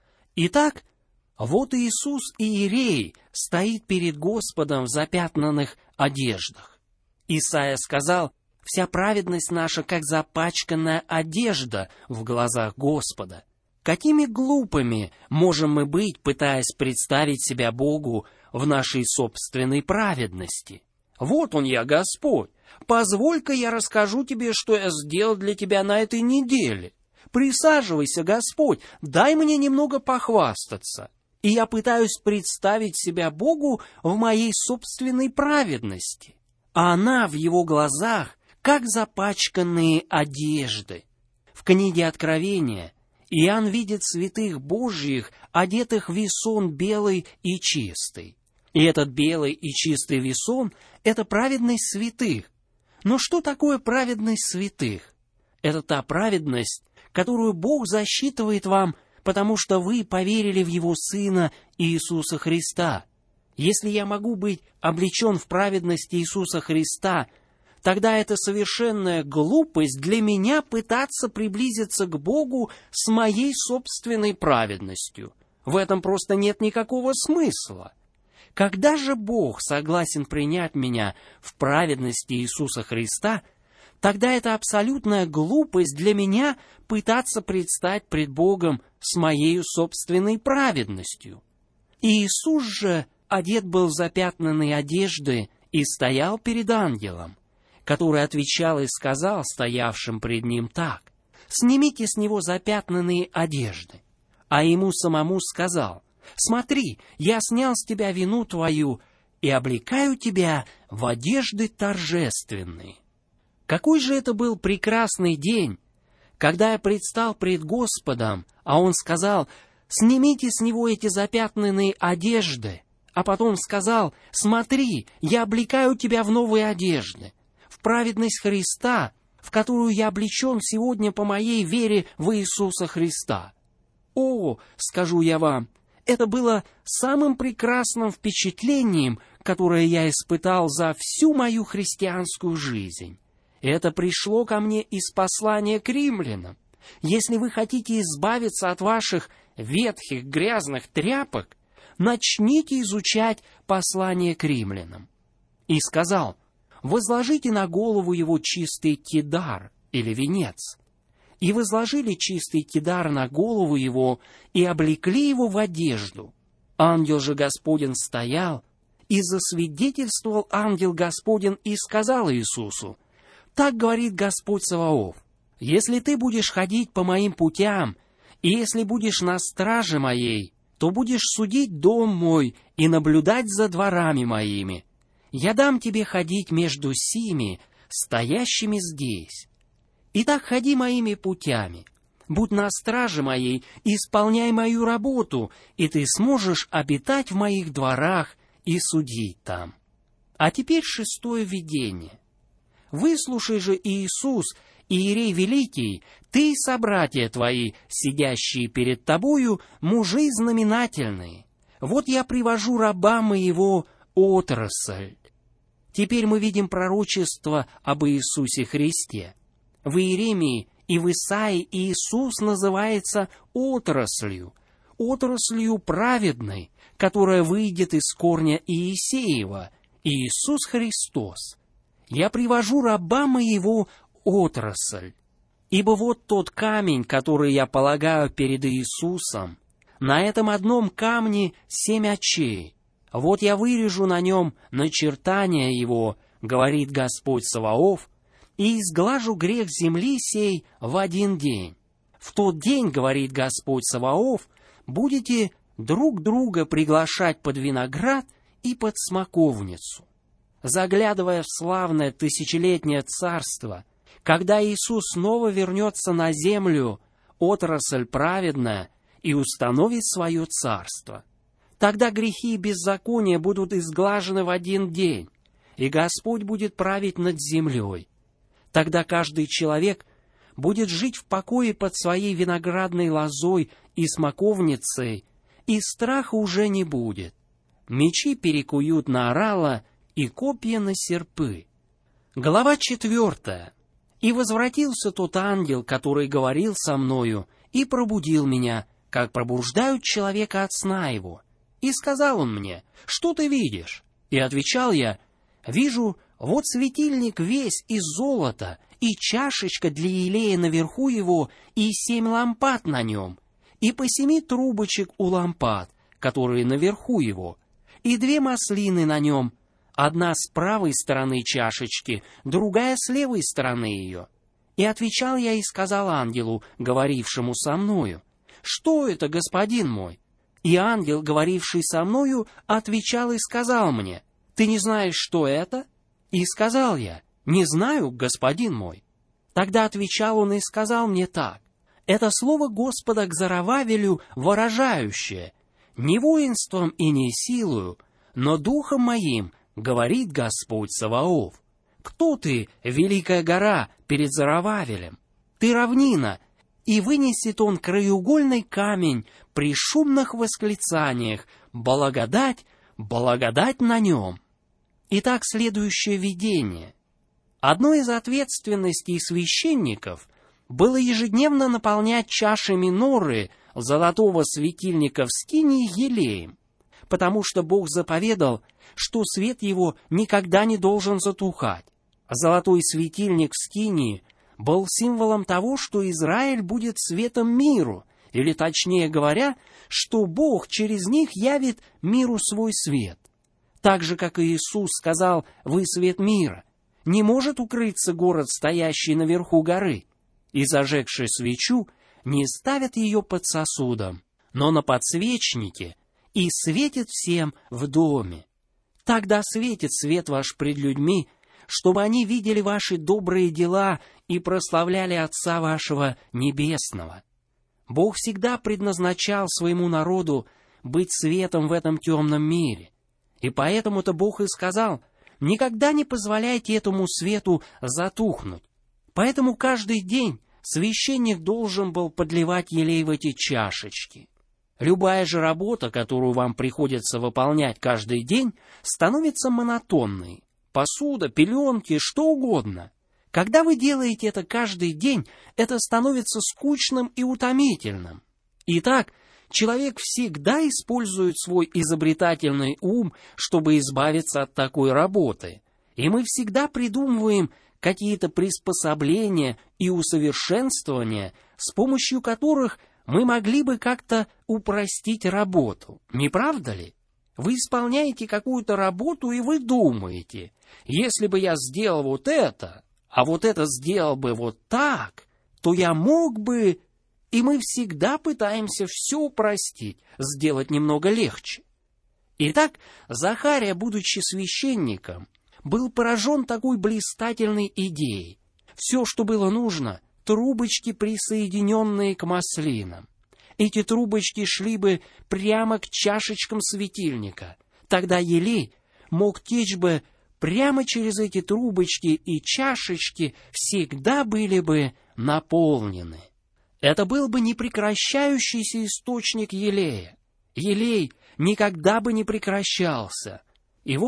Итак, вот Иисус Иерей стоит перед Господом в запятнанных одеждах. Исайя сказал: «Вся праведность наша, как запачканная одежда в глазах Господа». Какими глупыми можем мы быть, пытаясь представить себя Богу в нашей собственной праведности? «Вот он я, Господь! Позволь-ка я расскажу тебе, что я сделал для тебя на этой неделе. Присаживайся, Господь, дай мне немного похвастаться». И я пытаюсь представить себя Богу в моей собственной праведности, а она в Его глазах, как запачканные одежды. В книге Откровения Иоанн видит святых Божьих, одетых в весон белый и чистый. И этот белый и чистый весон — это праведность святых. Но что такое праведность святых? Это та праведность, которую Бог засчитывает вам, потому что вы поверили в Его Сына Иисуса Христа. Если я могу быть облечен в праведность Иисуса Христа, тогда это совершенная глупость для меня пытаться приблизиться к Богу с моей собственной праведностью. В этом просто нет никакого смысла. Когда же Бог согласен принять меня в праведности Иисуса Христа, тогда это абсолютная глупость для меня пытаться предстать пред Богом с моей собственной праведностью. Иисус же одет был в запятнанные одежды и стоял перед ангелом, который отвечал и сказал стоявшим пред ним так: «Снимите с него запятнанные одежды». А ему самому сказал: «Смотри, я снял с тебя вину твою и облекаю тебя в одежды торжественные». Какой же это был прекрасный день, когда я предстал пред Господом, а Он сказал: «Снимите с него эти запятнанные одежды», а потом сказал: «Смотри, я облекаю тебя в новые одежды, в праведность Христа, в которую я облечен сегодня по моей вере в Иисуса Христа». О, скажу я вам, это было самым прекрасным впечатлением, которое я испытал за всю мою христианскую жизнь. Это пришло ко мне из послания к римлянам. Если вы хотите избавиться от ваших ветхих грязных тряпок, начните изучать послание к римлянам. И сказал: возложите на голову его чистый кидар или венец. И возложили чистый кидар на голову его и облекли его в одежду. Ангел же Господень стоял, и засвидетельствовал ангел Господень и сказал Иисусу: «Так говорит Господь Саваоф: если ты будешь ходить по моим путям, и если будешь на страже моей, то будешь судить дом мой и наблюдать за дворами моими. Я дам тебе ходить между сими, стоящими здесь. Итак, ходи моими путями, будь на страже моей, исполняй мою работу, и ты сможешь обитать в моих дворах и судить там». А теперь 6-е видение. «Выслушай же, Иисус, Иерей Великий, ты и собратья твои, сидящие перед тобою, мужи знаменательные. Вот я привожу раба моего отрасль». Теперь мы видим пророчество об Иисусе Христе. В Иеремии И в Исаии Иисус называется отраслью праведной, которая выйдет из корня Иисеева, Иисус Христос. Я привожу раба моего отрасль. Ибо вот тот камень, который я полагаю перед Иисусом, на этом одном камне 7 очей. Вот я вырежу на нем начертание его, говорит Господь Саваоф, и изглажу грех земли сей в один день. В тот день, говорит Господь Саваоф, будете друг друга приглашать под виноград и под смоковницу. Заглядывая в славное тысячелетнее царство, когда Иисус снова вернется на землю, отрасль праведная, и установит свое царство, тогда грехи и беззакония будут изглажены в один день, и Господь будет править над землей. Тогда каждый человек будет жить в покое под своей виноградной лозой и смоковницей, и страха уже не будет. Мечи перекуют на орала и копья на серпы. Глава 4. «И возвратился тот ангел, который говорил со мною, и пробудил меня, как пробуждают человека от сна его. И сказал он мне: что ты видишь? И отвечал я: вижу, вот светильник весь из золота, и чашечка для елея наверху его, и 7 лампад на нем, и по 7 трубочек у лампад, которые наверху его, и 2 маслины на нем, одна с правой стороны чашечки, другая с левой стороны ее. И отвечал я и сказал ангелу, говорившему со мною: что это, господин мой? И ангел, говоривший со мною, отвечал и сказал мне: ты не знаешь, что это? И сказал я: не знаю, господин мой. Тогда отвечал он и сказал мне так: это слово Господа к Зоровавелю выражающее: не воинством и не силою, но духом моим, говорит Господь Саваоф. Кто ты, великая гора, перед Зоровавелем? Ты равнина, и вынесет он краеугольный камень при шумных восклицаниях: благодать, благодать на нем. Итак, следующее видение. Одной из ответственностей священников было ежедневно наполнять чаши миноры золотого светильника в скинии елеем, потому что Бог заповедал, что свет его никогда не должен затухать. Золотой светильник в скинии был символом того, что Израиль будет светом миру, или, точнее говоря, что Бог через них явит миру свой свет. Так же, как и Иисус сказал: «Вы свет мира», не может укрыться город, стоящий наверху горы, и, зажегши свечу, не ставят ее под сосудом, но на подсвечнике, и светит всем в доме. Тогда светит свет ваш пред людьми, чтобы они видели ваши добрые дела и прославляли Отца вашего Небесного. Бог всегда предназначал своему народу быть светом в этом темном мире. И поэтому-то Бог и сказал: никогда не позволяйте этому свету затухнуть. Поэтому каждый день священник должен был подливать елей в эти чашечки. Любая же работа, которую вам приходится выполнять каждый день, становится монотонной. Посуда, пеленки, что угодно. Когда вы делаете это каждый день, это становится скучным и утомительным. Итак, человек всегда использует свой изобретательный ум, чтобы избавиться от такой работы. И мы всегда придумываем какие-то приспособления и усовершенствования, с помощью которых мы могли бы как-то упростить работу. Не правда ли? Вы исполняете какую-то работу, и вы думаете: если бы я сделал вот это, а вот это сделал бы вот так, то я мог бы... И мы всегда пытаемся все упростить, сделать немного легче. Итак, Захария, будучи священником, был поражен такой блистательной идеей. Все, что было нужно, трубочки, присоединенные к маслинам. Эти трубочки шли бы прямо к чашечкам светильника. Тогда елей мог течь бы прямо через эти трубочки, и чашечки всегда были бы наполнены. Это был бы непрекращающийся источник елея. Елей никогда бы не прекращался. И вот,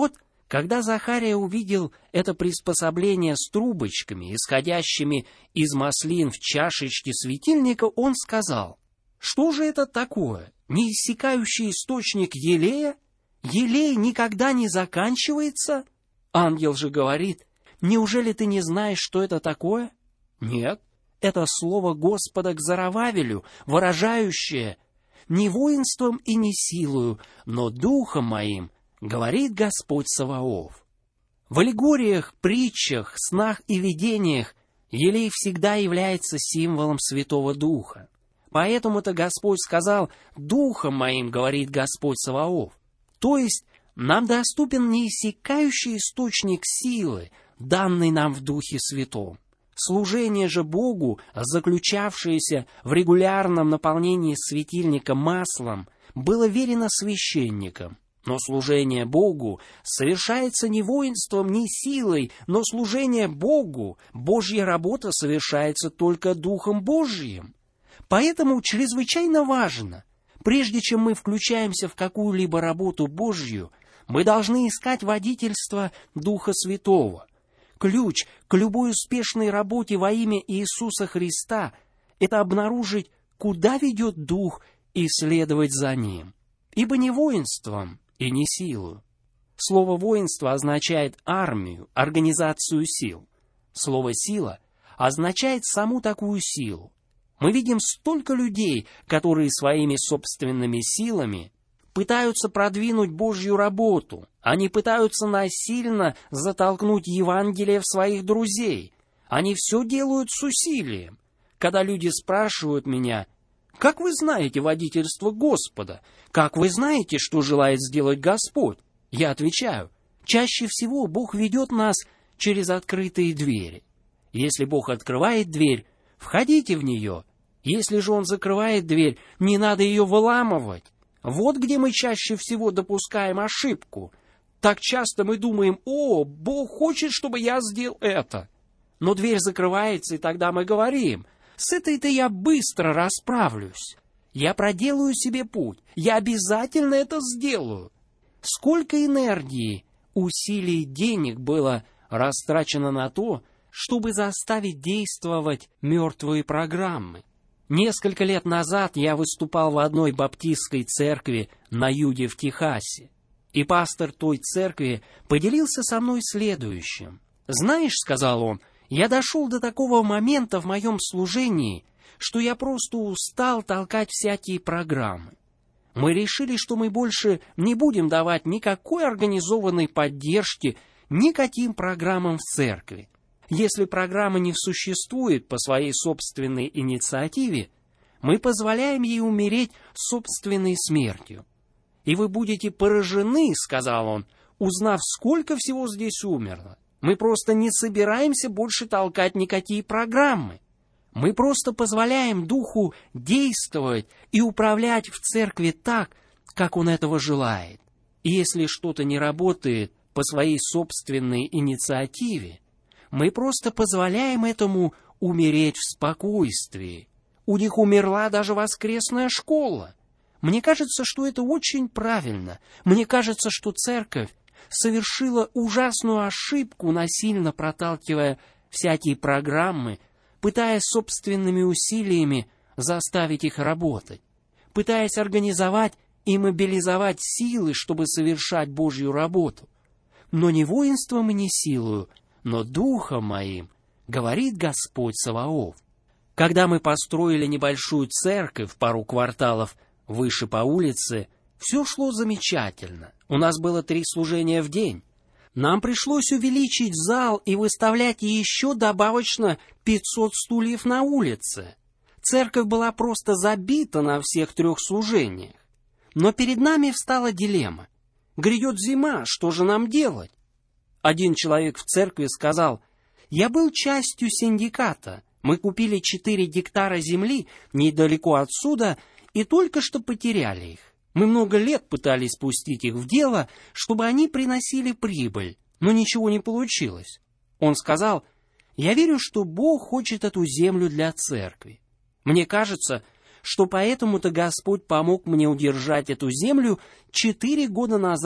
Когда Захария увидел это приспособление с трубочками, исходящими из маслин в чашечке светильника, он сказал: «Что же это такое? Неиссякающий источник елея? Елей никогда не заканчивается?» Ангел же говорит: «Неужели ты не знаешь, что это такое?» Нет, это слово Господа к Зарававелю, выражающее: «Не воинством и не силою, но духом моим, говорит Господь Саваоф». В аллегориях, притчах, снах и видениях елей всегда является символом Святого Духа. Поэтому-то Господь сказал: «Духом моим, говорит Господь Саваоф». То есть нам доступен неиссякающий источник силы, данный нам в Духе Святом. Служение же Богу, заключавшееся в регулярном наполнении светильника маслом, было верено священникам. Но служение Богу совершается не воинством, не силой, но служение Богу, Божья работа совершается только Духом Божьим. Поэтому чрезвычайно важно, прежде чем мы включаемся в какую-либо работу Божью, мы должны искать водительство Духа Святого. Ключ к любой успешной работе во имя Иисуса Христа – это обнаружить, куда ведет Дух, и следовать за Ним. Ибо не воинством и не силою. Слово «воинство» означает армию, организацию сил. Слово «сила» означает саму такую силу. Мы видим столько людей, которые своими собственными силами пытаются продвинуть Божью работу. Они пытаются насильно затолкнуть Евангелие в своих друзей. Они все делают с усилием. Когда люди спрашивают меня: «Как вы знаете водительство Господа? Как вы знаете, что желает сделать Господь?» Я отвечаю: чаще всего Бог ведет нас через открытые двери. Если Бог открывает дверь, входите в нее. Если же Он закрывает дверь, не надо ее выламывать. Вот где мы чаще всего допускаем ошибку. Так часто мы думаем: «О, Бог хочет, чтобы я сделал это». Но дверь закрывается, и тогда мы говорим: «С этой-то я быстро расправлюсь. Я проделаю себе путь. Я обязательно это сделаю». Сколько энергии, усилий, денег было растрачено на то, чтобы заставить действовать мертвые программы. Несколько лет назад я выступал в одной баптистской церкви на юге в Техасе, и пастор той церкви поделился со мной следующим. «Знаешь, — сказал он, — я дошел до такого момента в моем служении, что я просто устал толкать всякие программы. Мы решили, что мы больше не будем давать никакой организованной поддержки никаким программам в церкви. Если программа не существует по своей собственной инициативе, мы позволяем ей умереть собственной смертью. И вы будете поражены, — сказал он, — узнав, сколько всего здесь умерло. Мы просто не собираемся больше толкать никакие программы. Мы просто позволяем Духу действовать и управлять в церкви так, как Он этого желает. И если что-то не работает по своей собственной инициативе, мы просто позволяем этому умереть в спокойствии. У них умерла даже воскресная школа. Мне кажется, что это очень правильно. Мне кажется, что церковь совершила ужасную ошибку, насильно проталкивая всякие программы, пытаясь собственными усилиями заставить их работать, пытаясь организовать и мобилизовать силы, чтобы совершать Божью работу. Но не воинством и не силою, но Духом моим, говорит Господь Саваоф. Когда мы построили небольшую церковь в пару кварталов выше по улице, все шло замечательно. У нас было 3 служения в день. Нам пришлось увеличить зал и выставлять еще добавочно 500 стульев на улице. Церковь была просто забита на всех 3 служениях. Но перед нами встала дилемма. Грядет зима, что же нам делать? Один человек в церкви сказал: «Я был частью синдиката. Мы купили 4 гектара земли недалеко отсюда и только что потеряли их. Мы много лет пытались пустить их в дело, чтобы они приносили прибыль, но ничего не получилось». Он сказал: «Я верю, что Бог хочет эту землю для церкви. Мне кажется, что поэтому-то Господь помог мне удержать эту землю 4 года назад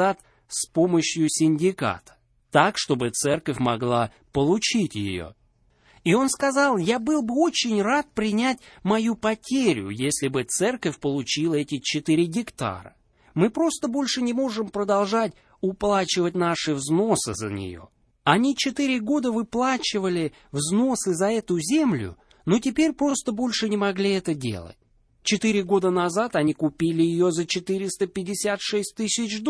с помощью синдиката, так, чтобы церковь могла получить ее. И он сказал: я был бы очень рад принять мою потерю, если бы церковь получила эти 4 гектара. Мы просто больше не можем продолжать уплачивать наши взносы за нее. Они 4 года выплачивали взносы за эту землю, но теперь просто больше не могли это делать. 4 года назад они купили ее за $456 тысяч.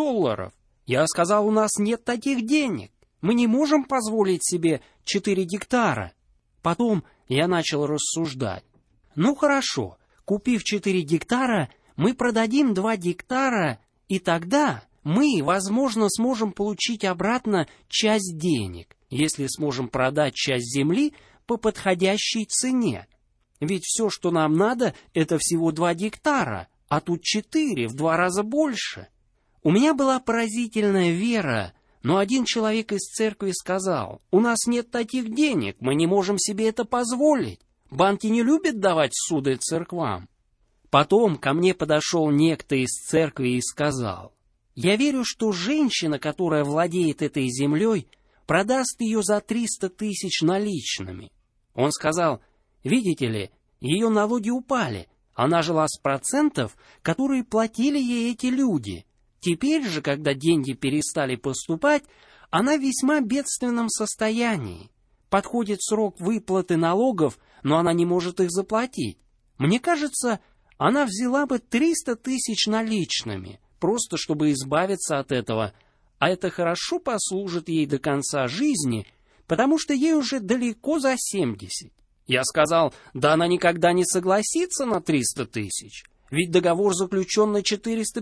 Я сказал: у нас нет таких денег. Мы не можем позволить себе 4 гектара. Потом я начал рассуждать. Ну хорошо, купив 4 гектара, мы продадим 2 гектара, и тогда мы, возможно, сможем получить обратно часть денег, если сможем продать часть земли по подходящей цене. Ведь все, что нам надо, это всего 2 гектара, а тут 4, в 2 раза больше. У меня была поразительная вера, но один человек из церкви сказал: у нас нет таких денег, мы не можем себе это позволить. Банки не любят давать суды церквам. Потом ко мне подошел некто из церкви и сказал: я верю, что женщина, которая владеет этой землей, продаст ее за 300 тысяч наличными. Он сказал: видите ли, ее налоги упали, она жила с процентов, которые платили ей эти люди. Теперь же, когда деньги перестали поступать, она в весьма бедственном состоянии. Подходит срок выплаты налогов, но она не может их заплатить. Мне кажется, она взяла бы 300 тысяч наличными, просто чтобы избавиться от этого, а это хорошо послужит ей до конца жизни, потому что ей уже далеко за 70. Я сказал: да она никогда не согласится на 300 тысяч. Ведь договор заключен на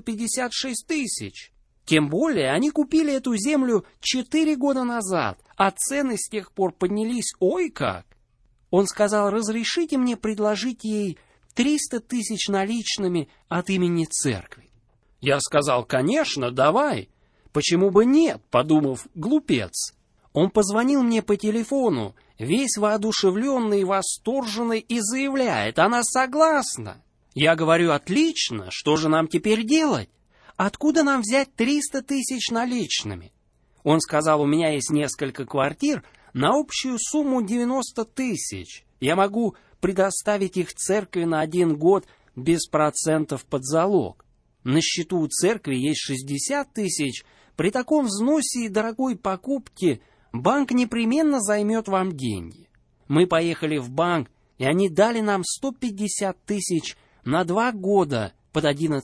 456 тысяч. Тем более они купили эту землю 4 года назад, а цены с тех пор поднялись ой как. Он сказал: разрешите мне предложить ей 300 тысяч наличными от имени церкви. Я сказал: конечно, давай. Почему бы нет, подумав, глупец. Он позвонил мне по телефону, весь воодушевленный и восторженный, и заявляет: она согласна. Я говорю: отлично, что же нам теперь делать? Откуда нам взять 300 тысяч наличными? Он сказал: у меня есть несколько квартир на общую сумму 90 тысяч. Я могу предоставить их церкви на 1 год без процентов под залог. На счету у церкви есть 60 тысяч. При таком взносе и дорогой покупке банк непременно займет вам деньги. Мы поехали в банк, и они дали нам 150 тысяч на 2 года под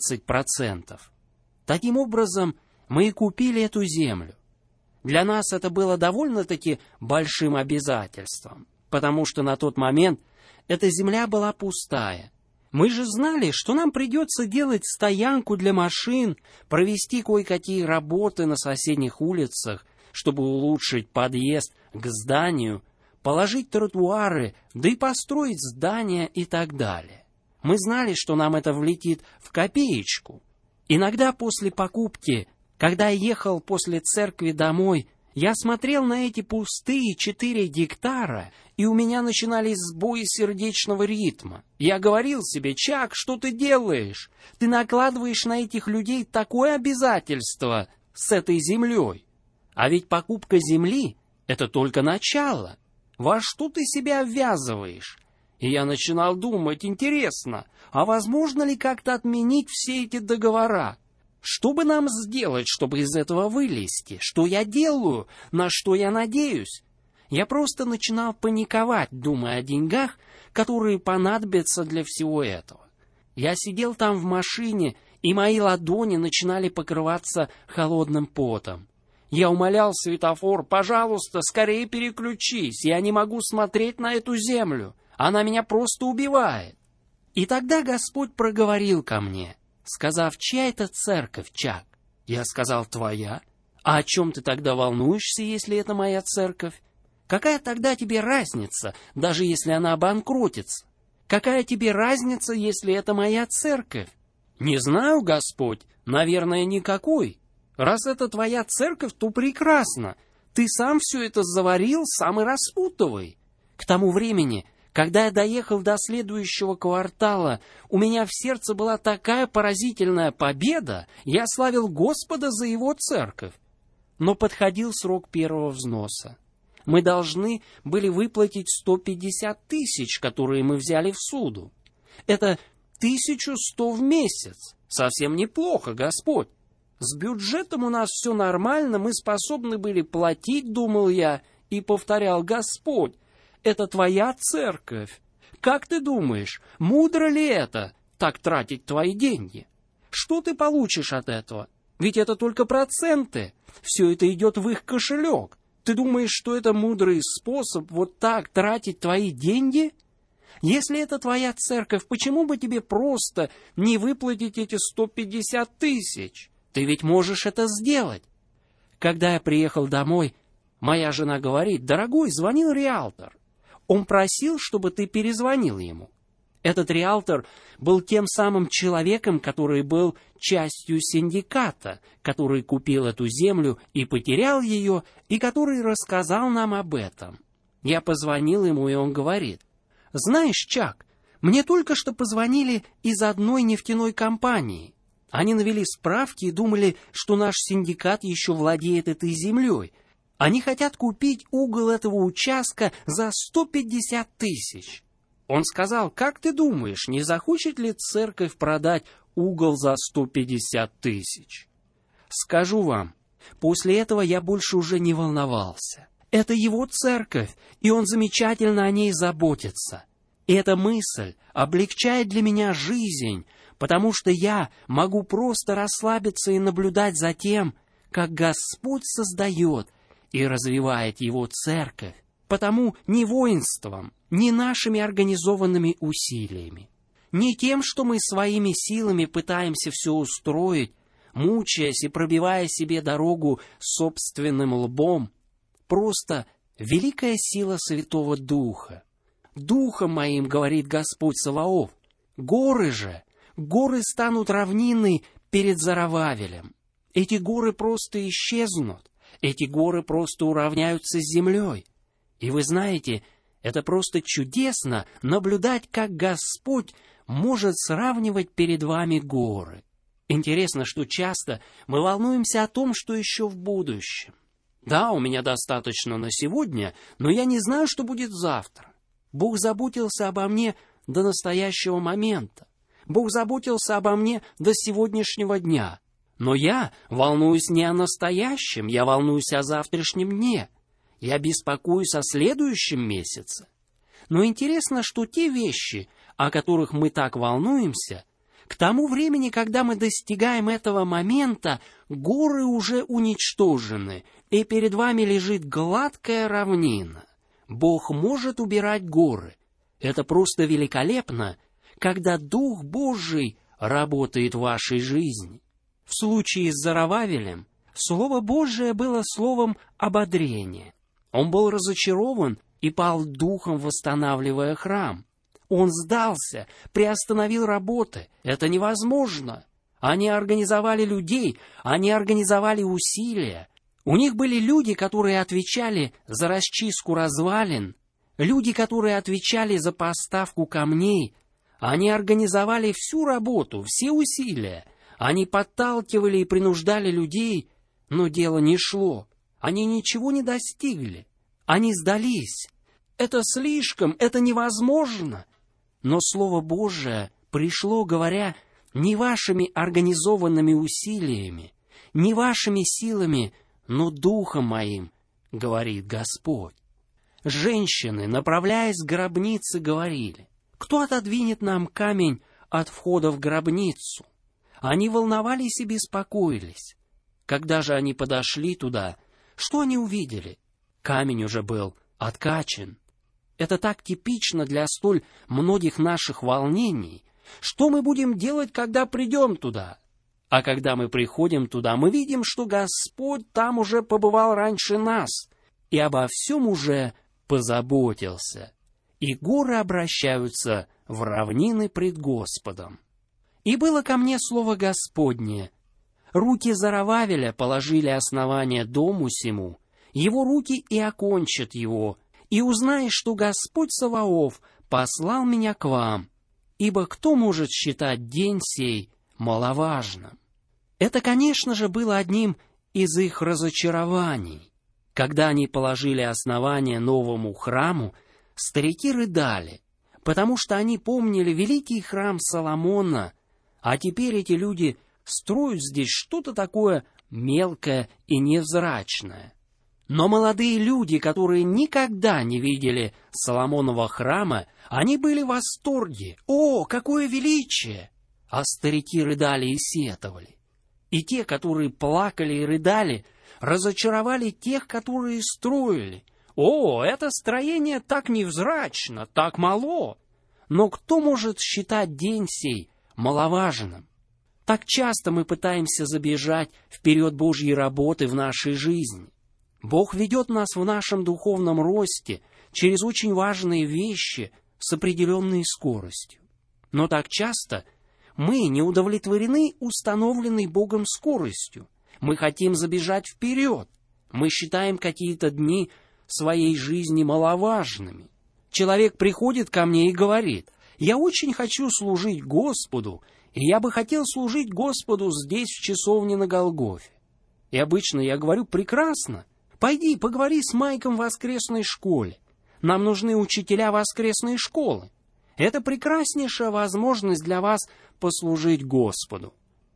11%. Таким образом, мы и купили эту землю. Для нас это было довольно-таки большим обязательством, потому что на тот момент эта земля была пустая. Мы же знали, что нам придется делать стоянку для машин, провести кое-какие работы на соседних улицах, чтобы улучшить подъезд к зданию, положить тротуары, да и построить здания и так далее. Мы знали, что нам это влетит в копеечку. Иногда после покупки, когда я ехал после церкви домой, я смотрел на эти пустые 4 гектара, и у меня начинались сбои сердечного ритма. Я говорил себе: Чак, что ты делаешь? Ты накладываешь на этих людей такое обязательство с этой землей. А ведь покупка земли — это только начало. Во что ты себя ввязываешь? И я начинал думать: интересно, а возможно ли как-то отменить все эти договора? Что бы нам сделать, чтобы из этого вылезти? Что я делаю? На что я надеюсь? Я просто начинал паниковать, думая о деньгах, которые понадобятся для всего этого. Я сидел там в машине, и мои ладони начинали покрываться холодным потом. Я умолял светофор: пожалуйста, скорее переключись, я не могу смотреть на эту землю. Она меня просто убивает. И тогда Господь проговорил ко мне, сказав: чья это церковь, Чак? Я сказал: твоя. А о чем ты тогда волнуешься, если это моя церковь? Какая тогда тебе разница, даже если она обанкротится? Какая тебе разница, если это моя церковь? Не знаю, Господь, наверное, никакой. Раз это твоя церковь, то прекрасно. Ты сам все это заварил, сам и распутывай. К тому времени, когда я доехал до следующего квартала, у меня в сердце была такая поразительная победа, я славил Господа за Его церковь. но подходил срок первого взноса. Мы должны были выплатить 150 тысяч, которые мы взяли в суду. Это 1100 в месяц. Совсем неплохо, Господь. С бюджетом у нас все нормально, мы способны были платить, думал я, и повторял: Господь, это Твоя церковь. Как ты думаешь, мудро ли это, так тратить Твои деньги? Что ты получишь от этого? Ведь это только проценты. Все это идет в их кошелек. Ты думаешь, что это мудрый способ вот так тратить твои деньги? Если это твоя церковь, почему бы тебе просто не выплатить эти 150 тысяч? Ты ведь можешь это сделать. Когда я приехал домой, моя жена говорит: дорогой, звонил риэлтор. Он просил, чтобы ты перезвонил ему. Этот риэлтор был тем самым человеком, который был частью синдиката, который купил эту землю и потерял ее, и который рассказал нам об этом. Я позвонил ему, и он говорит: знаешь, Чак, мне только что позвонили из одной нефтяной компании. Они навели справки и думали, что наш синдикат еще владеет этой землей. Они хотят купить угол этого участка за 150 тысяч. Он сказал: как ты думаешь, не захочет ли церковь продать угол за 150 тысяч? Скажу вам, после этого я больше уже не волновался. Это его церковь, и он замечательно о ней заботится. И эта мысль облегчает для меня жизнь, потому что я могу просто расслабиться и наблюдать за тем, как Господь создает и развивает его церковь, потому не воинством, не нашими организованными усилиями, не тем, что мы своими силами пытаемся все устроить, мучаясь и пробивая себе дорогу собственным лбом, просто великая сила Святого Духа. «Духом моим, — говорит Господь Саваоф, — горы станут равнины перед Зарававелем. Эти горы просто исчезнут, эти горы просто уравняются с землей. И вы знаете, это просто чудесно наблюдать, как Господь может сравнивать перед вами горы. Интересно, что часто мы волнуемся о том, что еще в будущем. Да, у меня достаточно на сегодня, но я не знаю, что будет завтра. Бог заботился обо мне до настоящего момента. Бог заботился обо мне до сегодняшнего дня. Но я волнуюсь не о настоящем, я волнуюсь о завтрашнем дне. Я беспокоюсь о следующем месяце. Но интересно, что те вещи, о которых мы так волнуемся, к тому времени, когда мы достигаем этого момента, горы уже уничтожены, и перед вами лежит гладкая равнина. Бог может убирать горы. Это просто великолепно, когда Дух Божий работает в вашей жизни. В случае с Зарававелем Слово Божие было словом ободрения. Он был разочарован и пал духом, восстанавливая храм. Он сдался, приостановил работы. Это невозможно. Они организовали людей, они организовали усилия. У них были люди, которые отвечали за расчистку развалин, люди, которые отвечали за поставку камней. Они организовали всю работу, все усилия. Они подталкивали и принуждали людей, но дело не шло. Они ничего не достигли. Они сдались. Это слишком, это невозможно. Но Слово Божие пришло, говоря: не вашими организованными усилиями, не вашими силами, но Духом моим, говорит Господь. Женщины, направляясь к гробнице, говорили: кто отодвинет нам камень от входа в гробницу? Они волновались и беспокоились. Когда же они подошли туда, что они увидели? Камень уже был откачан. Это так типично для столь многих наших волнений. Что мы будем делать, когда придем туда? А когда мы приходим туда, мы видим, что Господь там уже побывал раньше нас и обо всем уже позаботился. И горы обращаются в равнины пред Господом. И было ко мне слово Господне: руки Зарававеля положили основание дому сему, его руки и окончат его, и узнаешь, что Господь Саваоф послал меня к вам, ибо кто может считать день сей маловажным?» Это, конечно же, было одним из их разочарований. Когда они положили основание новому храму, старики рыдали, потому что они помнили великий храм Соломона, а теперь эти люди строят здесь что-то такое мелкое и невзрачное. Но молодые люди, которые никогда не видели Соломонова храма, они были в восторге. «О, какое величие!» А старики рыдали и сетовали. И те, которые плакали и рыдали, разочаровали тех, которые строили. «О, это строение так невзрачно, так мало!» Но кто может считать день сей маловажным? Так часто мы пытаемся забежать вперед Божьей работы в нашей жизни. Бог ведет нас в нашем духовном росте через очень важные вещи с определенной скоростью. Но так часто мы не удовлетворены установленной Богом скоростью. Мы хотим забежать вперед. Мы считаем какие-то дни своей жизни маловажными. Человек приходит ко мне и говорит: «Я очень хочу служить Господу, и я бы хотел служить Господу здесь, в часовне на Голгофе». И обычно я говорю: «Прекрасно. Пойди, поговори с Майком в воскресной школе. Нам нужны учителя воскресной школы. Это прекраснейшая возможность для вас послужить Господу».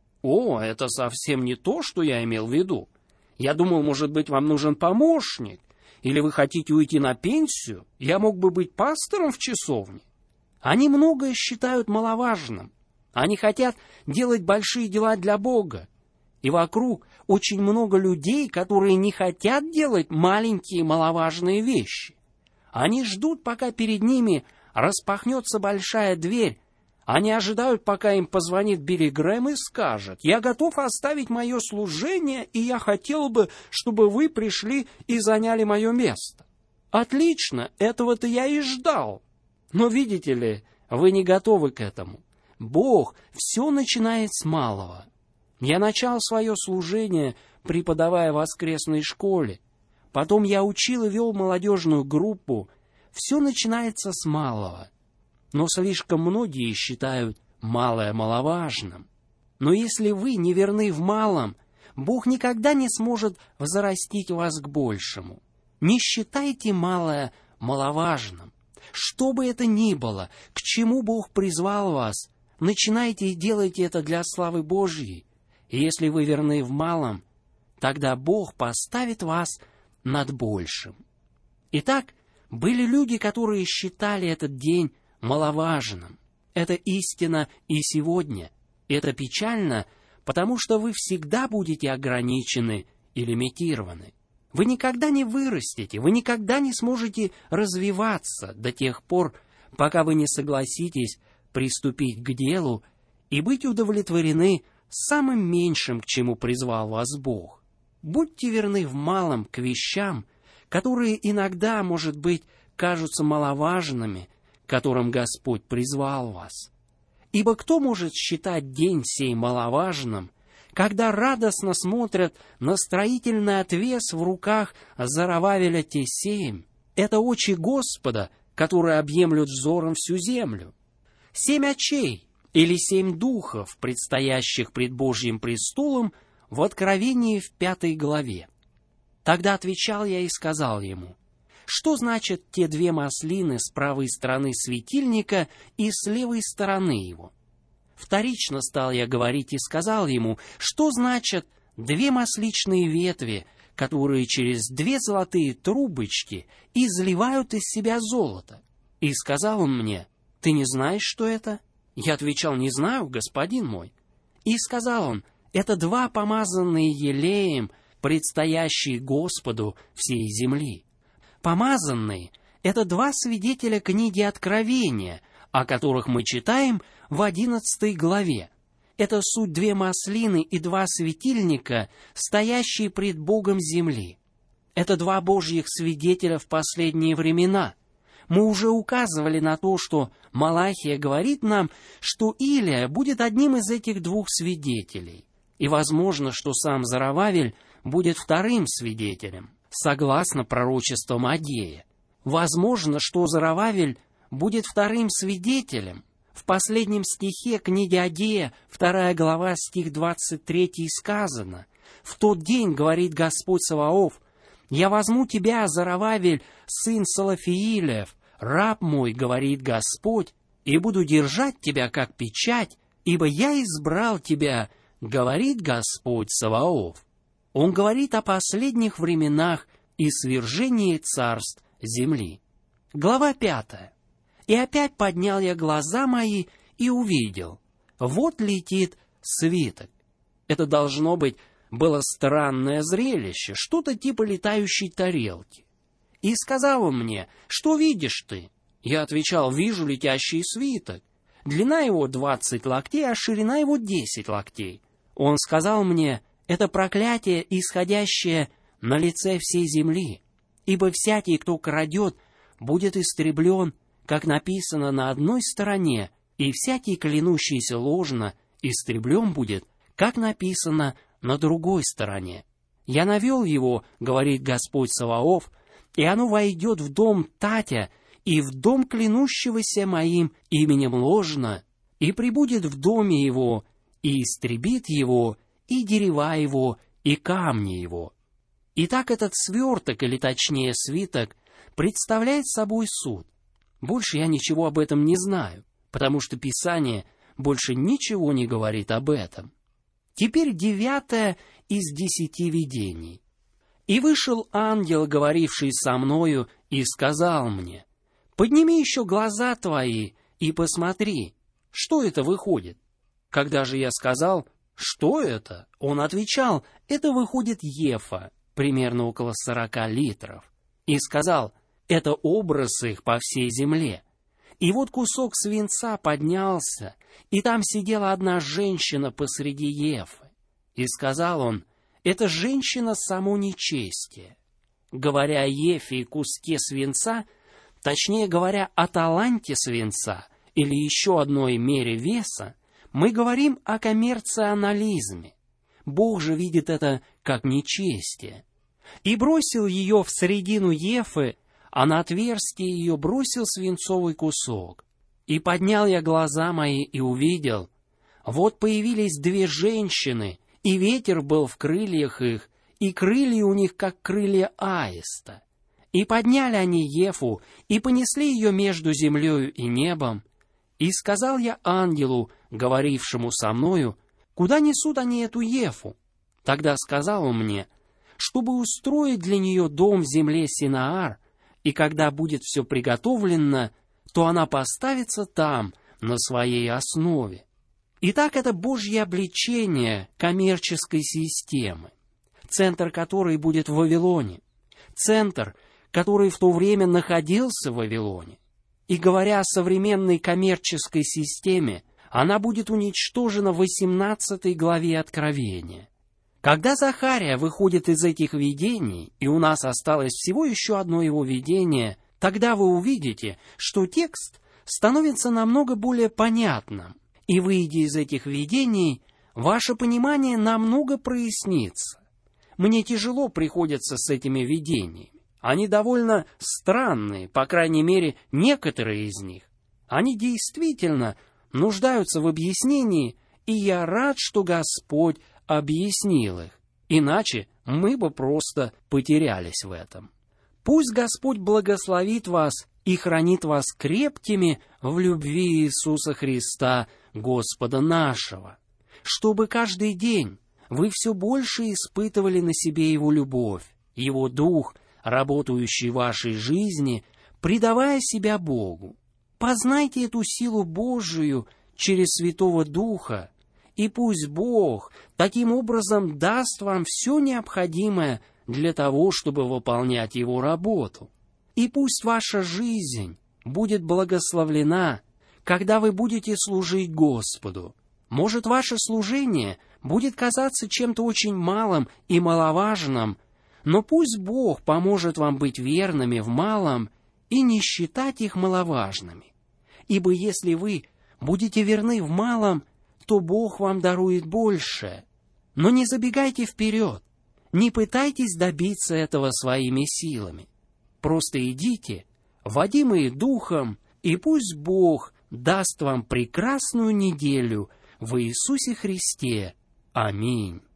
«О, это совсем не то, что я имел в виду. Я думал, может быть, вам нужен помощник, или вы хотите уйти на пенсию? Я мог бы быть пастором в часовне». Они многое считают маловажным. Они хотят делать большие дела для Бога. И вокруг очень много людей, которые не хотят делать маленькие маловажные вещи. Они ждут, пока перед ними распахнется большая дверь. Они ожидают, пока им позвонит Билли Грэм и скажет: «Я готов оставить мое служение, и я хотел бы, чтобы вы пришли и заняли мое место». Отлично, этого-то я и ждал. Но видите ли, вы не готовы к этому. Бог все начинает с малого. Я начал свое служение, преподавая в воскресной школе. Потом я учил и вел молодежную группу. Все начинается с малого. Но слишком многие считают малое маловажным. Но если вы не верны в малом, Бог никогда не сможет взрастить вас к большему. Не считайте малое маловажным. Что бы это ни было, к чему Бог призвал вас, начинайте и делайте это для славы Божьей. И если вы верны в малом, тогда Бог поставит вас над большим. Итак, были люди, которые считали этот день маловажным. Это истина и сегодня. Это печально, потому что вы всегда будете ограничены и лимитированы. Вы никогда не вырастете, вы никогда не сможете развиваться до тех пор, пока вы не согласитесь приступить к делу и быть удовлетворены самым меньшим, к чему призвал вас Бог. Будьте верны в малом к вещам, которые иногда, может быть, кажутся маловажными, к которым Господь призвал вас. Ибо кто может считать день сей маловажным, когда радостно смотрят на строительный отвес в руках Зоровавеля Тесеем? Это очи Господа, которые объемлют взором всю землю. 7 очей или 7 духов, предстоящих пред Божьим престолом, в Откровении в 5 главе. Тогда отвечал я и сказал ему: что значат те 2 маслины с правой стороны светильника и с левой стороны его? Вторично стал я говорить и сказал ему: что значат 2 масличные ветви, которые через 2 золотые трубочки изливают из себя золото? И сказал он мне: ты не знаешь, что это? Я отвечал: не знаю, господин мой. И сказал он: это 2 помазанные елеем, предстоящие Господу всей земли. Помазанные — это 2 свидетеля книги Откровения, о которых мы читаем в 11 главе. Это суть 2 маслины и 2 светильника, стоящие пред Богом земли. Это 2 Божьих свидетеля в последние времена. Мы уже указывали на то, что Малахия говорит нам, что Илия будет одним из этих 2 свидетелей. И возможно, что сам Зоровавель будет 2-м свидетелем, согласно пророчествам Агея. Возможно, что Зоровавель будет 2-м свидетелем. В последнем стихе книги Агея, 2 глава, стих 23, сказано: В тот день, говорит Господь Саваоф, я возьму тебя, Зоровавель, сын Салафиилев, раб мой, говорит Господь, и буду держать тебя, как печать, ибо я избрал тебя, говорит Господь Саваоф. Он говорит о последних временах и свержении царств земли. Глава 5. «И опять поднял я глаза мои и увидел, вот летит свиток». Это должно быть было странное зрелище, что-то типа летающей тарелки. И сказал он мне, что видишь ты? Я отвечал, вижу летящий свиток. Длина его 20 локтей, а ширина его 10 локтей. Он сказал мне, это проклятие, исходящее на лице всей земли, ибо всякий, кто крадет, будет истреблен, как написано на одной стороне, и всякий, клянущийся ложно, истреблен будет, как написано на другой стороне. Я навел его, говорит Господь Саваоф, и оно войдет в дом Татя и в дом клянущегося моим именем ложно, и прибудет в доме его, и истребит его, и дерева его, и камни его. Итак, этот сверток, или точнее свиток, представляет собой суд. Больше я ничего об этом не знаю, потому что Писание больше ничего не говорит об этом. Теперь 9 из 10 видений. «И вышел ангел, говоривший со мною, и сказал мне, подними еще глаза твои и посмотри, что это выходит. Когда же я сказал, что это, он отвечал, это выходит ефа, примерно около 40 литров, и сказал, это образ их по всей земле. И вот кусок свинца поднялся, и там сидела одна женщина посреди ефы. И сказал он, это женщина само нечестие. Говоря о ефе и куске свинца, точнее говоря о таланте свинца или еще одной мере веса, мы говорим о коммерционализме. Бог же видит это как нечестие. И бросил ее в середину ефы, а на отверстие ее бросил свинцовый кусок. И поднял я глаза мои и увидел, вот появились две женщины, и ветер был в крыльях их, и крылья у них, как крылья аиста. И подняли они ефу, и понесли ее между землею и небом. И сказал я ангелу, говорившему со мною, куда несут они эту ефу? Тогда сказал он мне, чтобы устроить для нее дом в земле Синаар, и когда будет все приготовлено, то она поставится там, на своей основе. Итак, это Божье обличение коммерческой системы, центр которой будет в Вавилоне, центр, который в то время находился в Вавилоне. И говоря о современной коммерческой системе, она будет уничтожена в 18 главе Откровения. Когда Захария выходит из этих видений, и у нас осталось всего еще одно его видение, тогда вы увидите, что текст становится намного более понятным, и, выйдя из этих видений, ваше понимание намного прояснится. Мне тяжело приходится с этими видениями. Они довольно странные, по крайней мере, некоторые из них. Они действительно нуждаются в объяснении, и я рад, что Господь объяснил их. Иначе мы бы просто потерялись в этом. Пусть Господь благословит вас и хранит вас крепкими в любви Иисуса Христа, Господа нашего, чтобы каждый день вы все больше испытывали на себе Его любовь, Его Дух, работающий в вашей жизни, предавая себя Богу. Познайте эту силу Божию через Святого Духа, и пусть Бог таким образом даст вам все необходимое для того, чтобы выполнять Его работу. И пусть ваша жизнь будет благословлена, когда вы будете служить Господу. Может, ваше служение будет казаться чем-то очень малым и маловажным, но пусть Бог поможет вам быть верными в малом и не считать их маловажными. Ибо если вы будете верны в малом, то Бог вам дарует больше. Но не забегайте вперед, не пытайтесь добиться этого своими силами. Просто идите, водимые Духом, и пусть Бог даст вам прекрасную неделю в Иисусе Христе. Аминь.